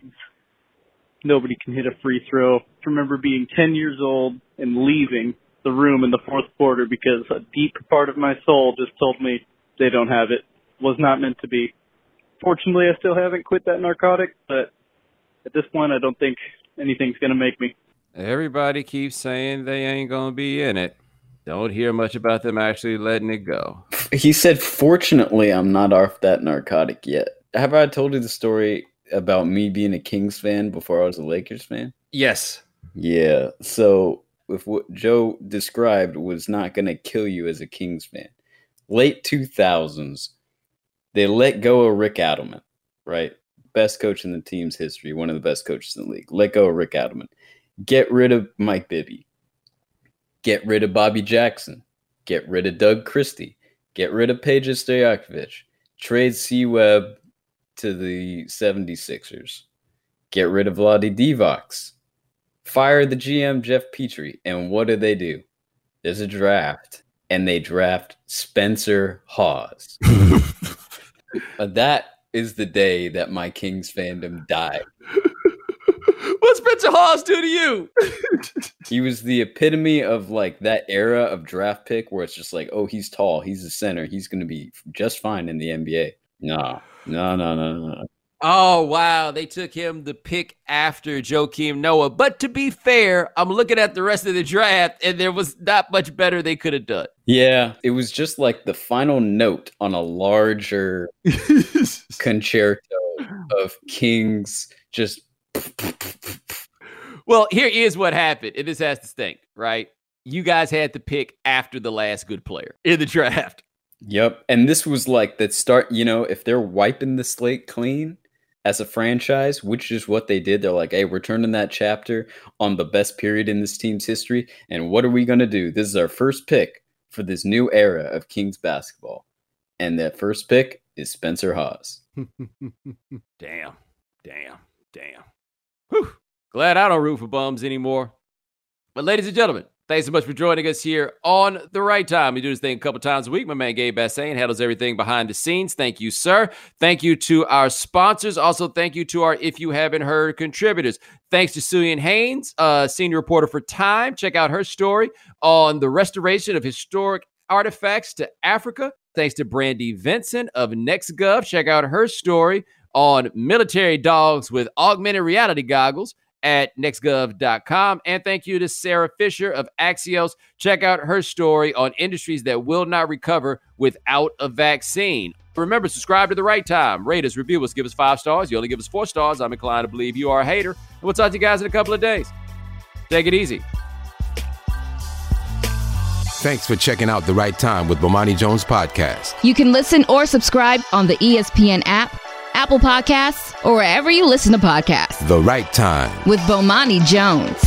Nobody can hit a free throw. I remember being ten years old and leaving the room in the fourth quarter because a deep part of my soul just told me they don't have it. Was not meant to be. Fortunately, I still haven't quit that narcotic, but at this point, I don't think anything's going to make me.
Everybody keeps saying they ain't going to be in it. Don't hear much about them actually letting it go.
He said, fortunately, I'm not off that narcotic yet. Have I told you the story about me being a Kings fan before I was a Lakers fan?
Yes.
Yeah. So if what Joe described was not going to kill you as a Kings fan. Late two thousands, they let go of Rick Adelman, right? Best coach in the team's history, one of the best coaches in the league. Let go of Rick Adelman. Get rid of Mike Bibby. Get rid of Bobby Jackson. Get rid of Doug Christie. Get rid of Pedro Stojakovic. Trade C-Webb to the seventy-sixers. Get rid of Vlade Divac. Fire the G M Jeff Petrie. And what do they do? There's a draft. And they draft Spencer Hawes. uh, that is the day that my Kings fandom died.
What's Spencer Hawes do to you?
He was the epitome of like that era of draft pick where it's just like, oh, he's tall. He's a center. He's going to be just fine in the N B A. No. No, no, no, no.
Oh, wow. They took him the pick after Joakim Noah. But to be fair, I'm looking at the rest of the draft, and there was not much better they could have done.
Yeah, it was just like the final note on a larger concerto of Kings just...
Well, here is what happened, and this has to stink, right? You guys had to pick after the last good player in the draft.
Yep. And this was like that start, you know, if they're wiping the slate clean as a franchise, which is what they did, they're like, hey, we're turning that chapter on the best period in this team's history. And what are we going to do? This is our first pick for this new era of Kings basketball. And that first pick is Spencer Hawes.
Damn. Damn. Damn. Whew. Glad I don't root for bums anymore. But ladies and gentlemen, Thanks so much for joining us here on The Right Time. We do this thing a couple times a week. My man Gabe Bassane handles everything behind the scenes. Thank you, sir. Thank you to our sponsors. Also, thank you to our If You Haven't Heard contributors. Thanks to Cillian Haynes, uh, senior reporter for Time. Check out her story on the restoration of historic artifacts to Africa. Thanks to Brandy Vincent of NextGov. Check out her story on military dogs with augmented reality goggles at next gov dot com. And thank you to Sarah Fisher of Axios. Check out her story on industries that will not recover without a vaccine. Remember, subscribe to The Right Time. Rate us, review us, give us five stars. You only give us four stars, I'm inclined to believe you are a hater. And we'll talk to you guys in a couple of days. Take it easy.
Thanks for checking out The Right Time with Bomani Jones podcast.
You can listen or subscribe on the E S P N app, Apple Podcasts, or wherever you listen to podcasts.
The Right Time
with Bomani Jones.